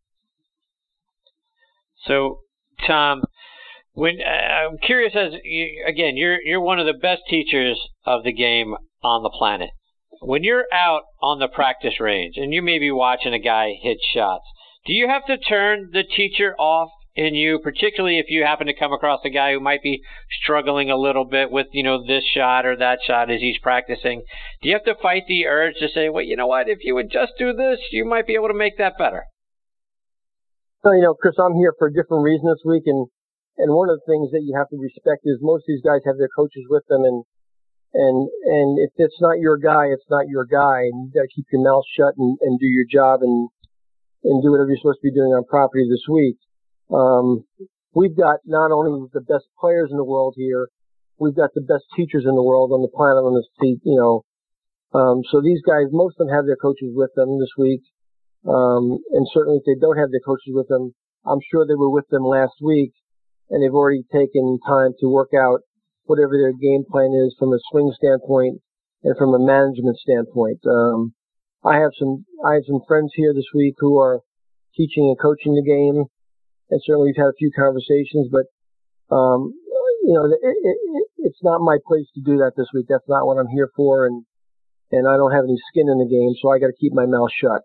So, Tom, when uh, I'm curious, as you, again, you're you're one of the best teachers of the game on the planet. When you're out on the practice range and you may be watching a guy hit shots, do you have to turn the teacher off in you, particularly if you happen to come across a guy who might be struggling a little bit with, you know, this shot or that shot as he's practicing? Do you have to fight the urge to say, well, you know what, if you would just do this, you might be able to make that better? So, you know, Chris, I'm here for a different reason this week, and, and one of the things that you have to respect is most of these guys have their coaches with them, and and and if it's not your guy, it's not your guy, and you got to keep your mouth shut and, and do your job and and do whatever you're supposed to be doing on property this week. Um, we've got not only the best players in the world here, we've got the best teachers in the world on the planet on this team, you know. Um, so these guys, most of them have their coaches with them this week. Um, and certainly if they don't have their coaches with them, I'm sure they were with them last week, and they've already taken time to work out whatever their game plan is from a swing standpoint and from a management standpoint. Um, I have some, I have some friends here this week who are teaching and coaching the game. And certainly we've had a few conversations, but, um, you know, it, it, it, it's not my place to do that this week. That's not what I'm here for. And, and I don't have any skin in the game, so I got to keep my mouth shut.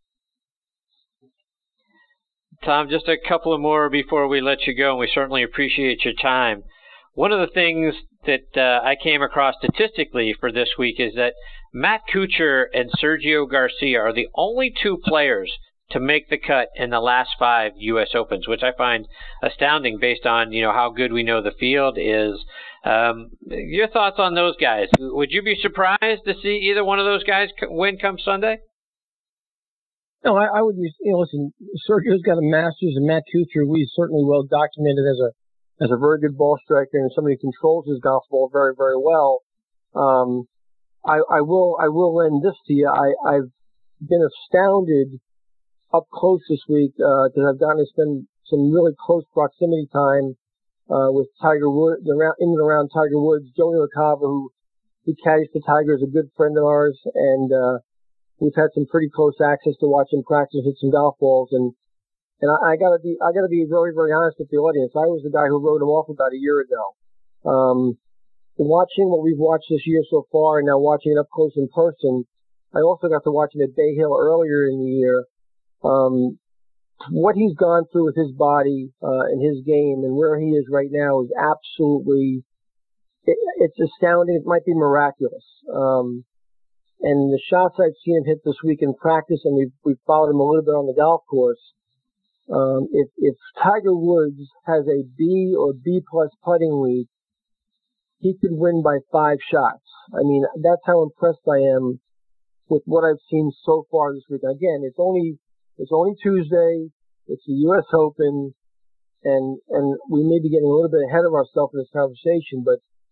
Tom, just a couple of more before we let you go, and we certainly appreciate your time. One of the things that uh, I came across statistically for this week is that Matt Kuchar and Sergio Garcia are the only two players to make the cut in the last five U S Opens, which I find astounding based on, you know, how good we know the field is. Um, your thoughts on those guys? Would you be surprised to see either one of those guys win come Sunday? No, I, I would use, you know, listen, Sergio's got a master's, and Matt Kuchar, we certainly well documented as a, as a very good ball striker and somebody who controls his golf ball very, very well. Um, I, I will, I will lend this to you. I, I've been astounded up close this week, uh, cause I've gotten to spend some really close proximity time, uh, with Tiger Woods, around, in and around Tiger Woods. Joey LaCava, who, who caddies for Tiger, is a good friend of ours, and, uh, we've had some pretty close access to watch him practice, hit some golf balls, and, and I, I gotta be, I gotta be very, very honest with the audience. I was the guy who wrote him off about a year ago. Um, watching what we've watched this year so far, and now watching it up close in person, I also got to watch him at Bay Hill earlier in the year. Um, what he's gone through with his body, uh, and his game and where he is right now is absolutely, it, it's astounding. It might be miraculous. Um, and the shots I've seen him hit this week in practice, and we've, we've followed him a little bit on the golf course. Um, if, if Tiger Woods has a B or B plus putting week, he could win by five shots. I mean, that's how impressed I am with what I've seen so far this week. Again, it's only, It's only Tuesday. It's the U S Open, and and we may be getting a little bit ahead of ourselves in this conversation. But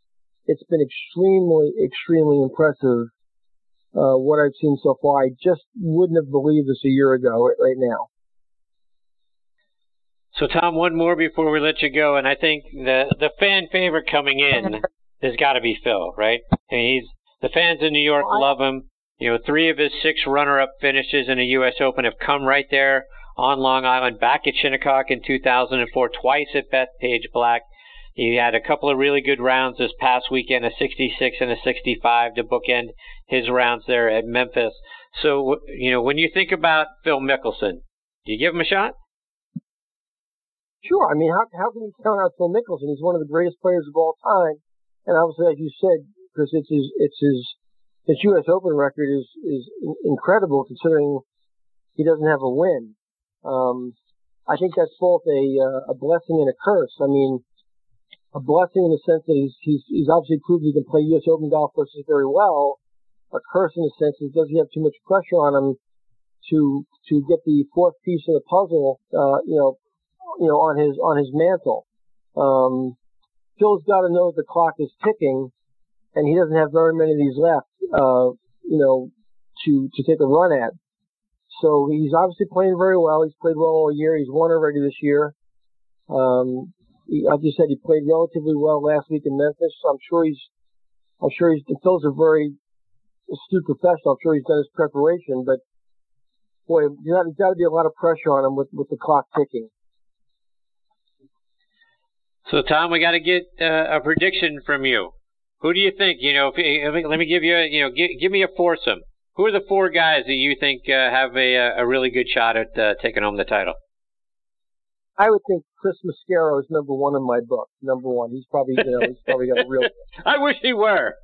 it's been extremely, extremely impressive. Uh, what I've seen so far, I just wouldn't have believed this a year ago right now. So, Tom, one more before we let you go, and I think the the fan favorite coming in has got to be Phil, right? I mean, he's the fans in New York love him. You know, three of his six runner-up finishes in a U S Open have come right there on Long Island, back at Shinnecock in two thousand four, twice at Bethpage Black. He had a couple of really good rounds this past weekend, a sixty-six and a sixty-five to bookend his rounds there at Memphis. So, you know, when you think about Phil Mickelson, do you give him a shot? Sure. I mean, how how can you count out Phil Mickelson? He's one of the greatest players of all time, and obviously, as you said, Chris, it's his it's his his U S Open record is is incredible considering he doesn't have a win. Um, I think that's both a uh, a blessing and a curse. I mean, a blessing in the sense that he's he's he's obviously proved he can play U S Open golf courses very well. A curse in the sense that does he have too much pressure on him to to get the fourth piece of the puzzle, uh, you know. you know, on his, on his mantle. Um, Phil's got to know that the clock is ticking and he doesn't have very many of these left, uh, you know, to, to take a run at. So he's obviously playing very well. He's played well all year. He's won already this year. Um, he, like you said, he played relatively well last week in Memphis. So I'm sure he's, I'm sure he's, Phil's a very astute professional. I'm sure he's done his preparation, but boy, there's got to be a lot of pressure on him with, with the clock ticking. So, Tom, we got to get uh, a prediction from you. Who do you think? You know, if, let me give you, a, you know, give, give me a foursome. Who are the four guys that you think uh, have a, a really good shot at uh, taking home the title? I would think Chris Mascaro is number one in my book. Number one. He's probably, you know, he's probably got a real. I wish he were.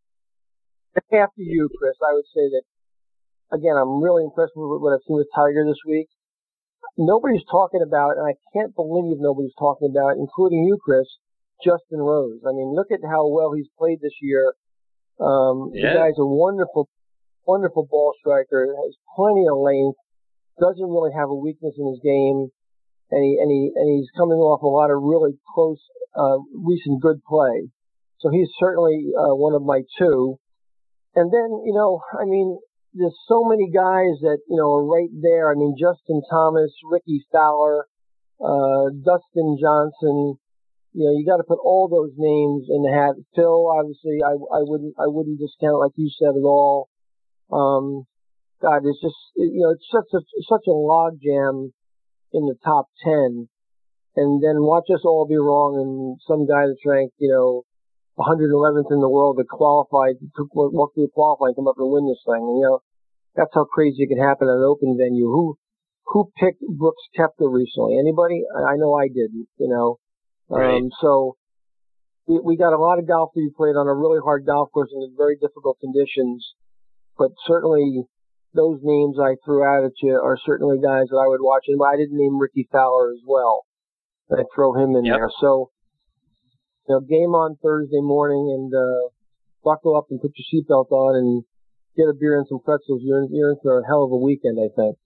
After you, Chris, I would say that. Again, I'm really impressed with what I've seen with Tiger this week. Nobody's talking about, and I can't believe nobody's talking about, including you, Chris, Justin Rose. I mean, look at how well he's played this year. Um, yeah. The guy's a wonderful, wonderful ball striker, has plenty of length, doesn't really have a weakness in his game, and he, and he, and he's coming off a lot of really close, uh, recent good play. So he's certainly, uh, one of my two. And then, you know, I mean, there's so many guys that, you know, are right there. I mean, Justin Thomas, Ricky Fowler, uh, Dustin Johnson. You know, you got to put all those names in the hat. Phil, obviously, I, I wouldn't, I wouldn't discount like you said at all. Um, God, it's just, you know, it's such a, such a log jam in the top ten. And then watch us all be wrong and some guy that's ranked, you know, one hundred eleventh in the world that qualified, took walked through qualifying, come up and win this thing. And, you know, that's how crazy it can happen at an open venue. Who, who picked Brooks Koepka recently? Anybody? I know I didn't, you know. Right. Um, so we, we got a lot of golf to be played on a really hard golf course in very difficult conditions. But certainly those names I threw out at you are certainly guys that I would watch. And I didn't name Ricky Fowler as well. I'd throw him in yep. there. So, you know, game on Thursday morning and, uh, buckle up and put your seatbelt on and get a beer and some pretzels. You're in, you're in for a hell of a weekend, I think.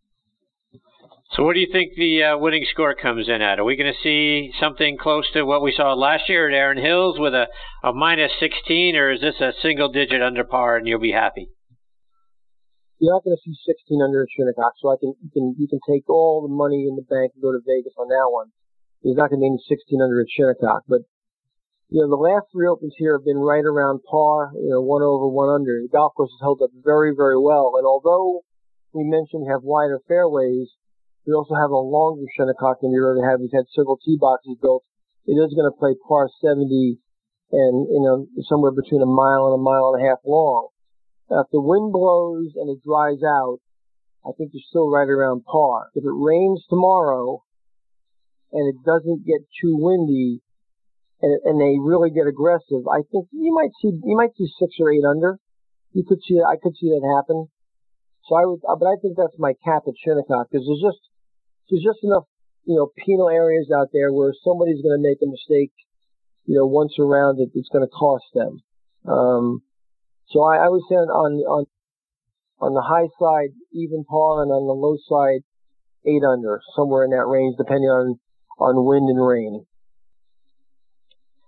So what do you think the uh, winning score comes in at? Are we going to see something close to what we saw last year at Erin Hills with a, a minus sixteen, or is this a single digit under par and you'll be happy? You're not going to see sixteen under at Shinnecock, so I can, you can, you can take all the money in the bank and go to Vegas on that one. There's not going to be any sixteen under at Shinnecock, but you know, the last three opens here have been right around par, you know, one over, one under. The golf course has held up very, very well. And although we mentioned have wider fairways, we also have a longer Shinnecock than we already have. We've had several tee boxes built. It is going to play par seventy and, you know, somewhere between a mile and a mile and a half long. Now, if the wind blows and it dries out, I think you're still right around par. If it rains tomorrow and it doesn't get too windy, And, and they really get aggressive, I think you might see you might see six or eight under. You could see I could see that happen. So I would, but I think that's my cap at Shinnecock because there's just there's just enough you know penal areas out there where somebody's going to make a mistake, you know, once around it, it's going to cost them. Um, so I, I would say on on on the high side even par and on the low side eight under, somewhere in that range, depending on on wind and rain.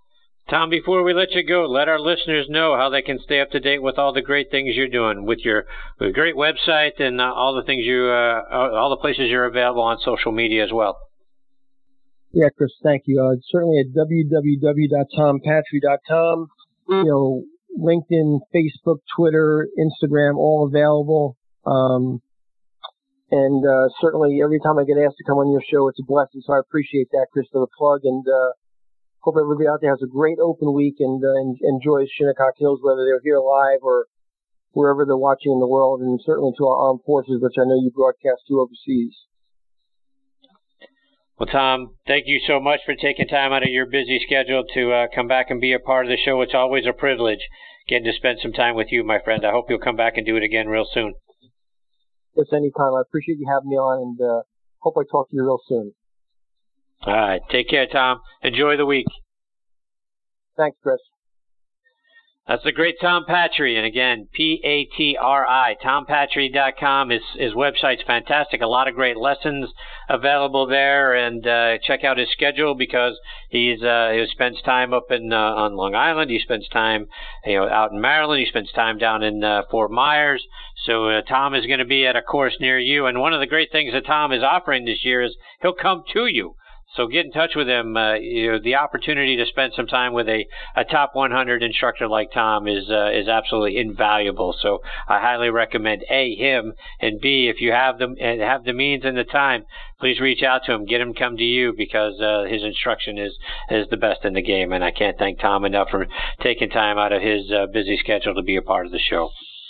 Tom, before we let you go, let our listeners know how they can stay up to date with all the great things you're doing with your with a great website and uh, all the things you, uh, all the places you're available on social media as well. Yeah, Chris, thank you. Uh, certainly at w w w dot tom patry dot com. You know, LinkedIn, Facebook, Twitter, Instagram, all available. Um, and uh, certainly every time I get asked to come on your show, it's a blessing. So I appreciate that, Chris, for the plug. And uh, hope everybody out there has a great open week and, uh, and enjoys Shinnecock Hills, whether they're here live or wherever they're watching in the world, and certainly to our armed forces, which I know you broadcast to overseas. Well, Tom, thank you so much for taking time out of your busy schedule to uh, come back and be a part of the show. It's always a privilege getting to spend some time with you, my friend. I hope you'll come back and do it again real soon. Yes, anytime. I appreciate you having me on, and uh, hope I talk to you real soon. All right. Take care, Tom. Enjoy the week. Thanks, Chris. That's the great Tom Patry. And again, P A T R I, tom patry dot com. His, his website's fantastic. A lot of great lessons available there. And uh, check out his schedule because he's uh, he spends time up in uh, on Long Island. He spends time you know out in Maryland. He spends time down in uh, Fort Myers. So uh, Tom is going to be at a course near you. And one of the great things that Tom is offering this year is he'll come to you. So get in touch with him. Uh, you know, the opportunity to spend some time with a, a top one hundred instructor like Tom is uh, is absolutely invaluable. So I highly recommend A, him, and B, if you have the have the means and the time, please reach out to him. Get him come to you because uh, his instruction is is the best in the game. And I can't thank Tom enough for taking time out of his uh, busy schedule to be a part of the show.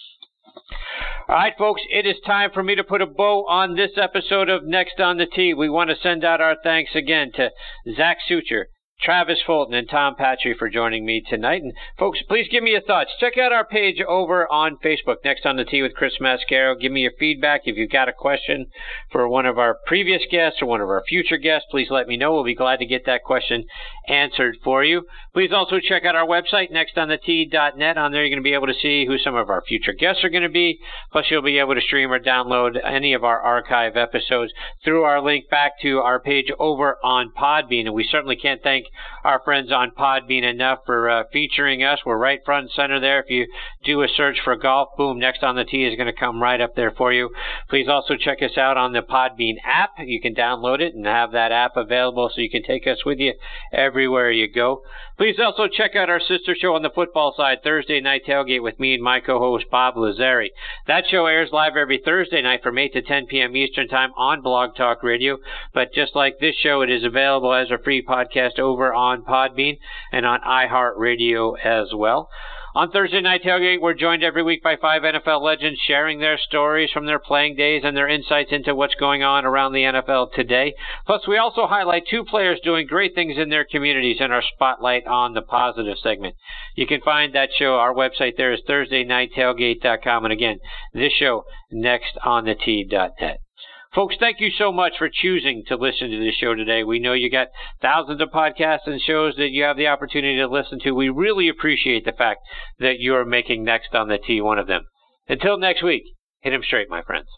All right, folks, it is time for me to put a bow on this episode of Next on the Tee. We want to send out our thanks again to Zach Sucher, Travis Fulton, and Tom Patry for joining me tonight. And folks, please give me your thoughts. Check out our page over on Facebook, Next on the Tee with Chris Mascaro. Give me your feedback. If you've got a question for one of our previous guests or one of our future guests, please let me know. We'll be glad to get that question answered for you. Please also check out our website, next on the tee dot net. On there, you're going to be able to see who some of our future guests are going to be. Plus, you'll be able to stream or download any of our archive episodes through our link back to our page over on Podbean. And we certainly can't thank our friends on Podbean enough for uh, featuring us. We're right front and center there. If you do a search for golf, boom, Next on the Tee is going to come right up there for you. Please also check us out on the Podbean app. You can download it and have that app available so you can take us with you everywhere you go. Please also check out our sister show on the football side, Thursday Night Tailgate with me and my co-host Bob Lazari. That show airs live every Thursday night from eight to ten p.m. Eastern Time on Blog Talk Radio. But just like this show, it is available as a free podcast over on Podbean and on iHeartRadio as well. On Thursday Night Tailgate, we're joined every week by five N F L legends sharing their stories from their playing days and their insights into what's going on around the N F L today. Plus, we also highlight two players doing great things in their communities in our Spotlight on the Positive segment. You can find that show. Our website there is thursday night tailgate dot com. And again, this show, next on the tee dot net. Folks, thank you so much for choosing to listen to this show today. We know you got thousands of podcasts and shows that you have the opportunity to listen to. We really appreciate the fact that you're making Next on the Tee one of them. Until next week, hit 'em straight, my friends.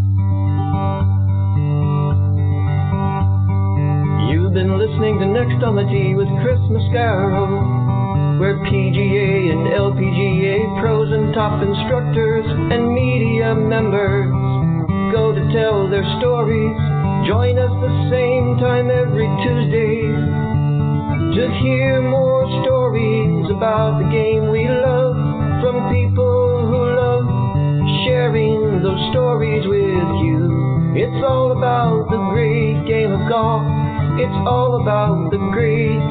You've been listening to Next on the Tee with Chris Mascaro, where P G A and L P G A pros and top instructors and media members go to tell their stories. Join us the same time every Tuesday to hear more stories about the game we love from people who love sharing those stories with you. It's all about the great game of golf. It's all about the great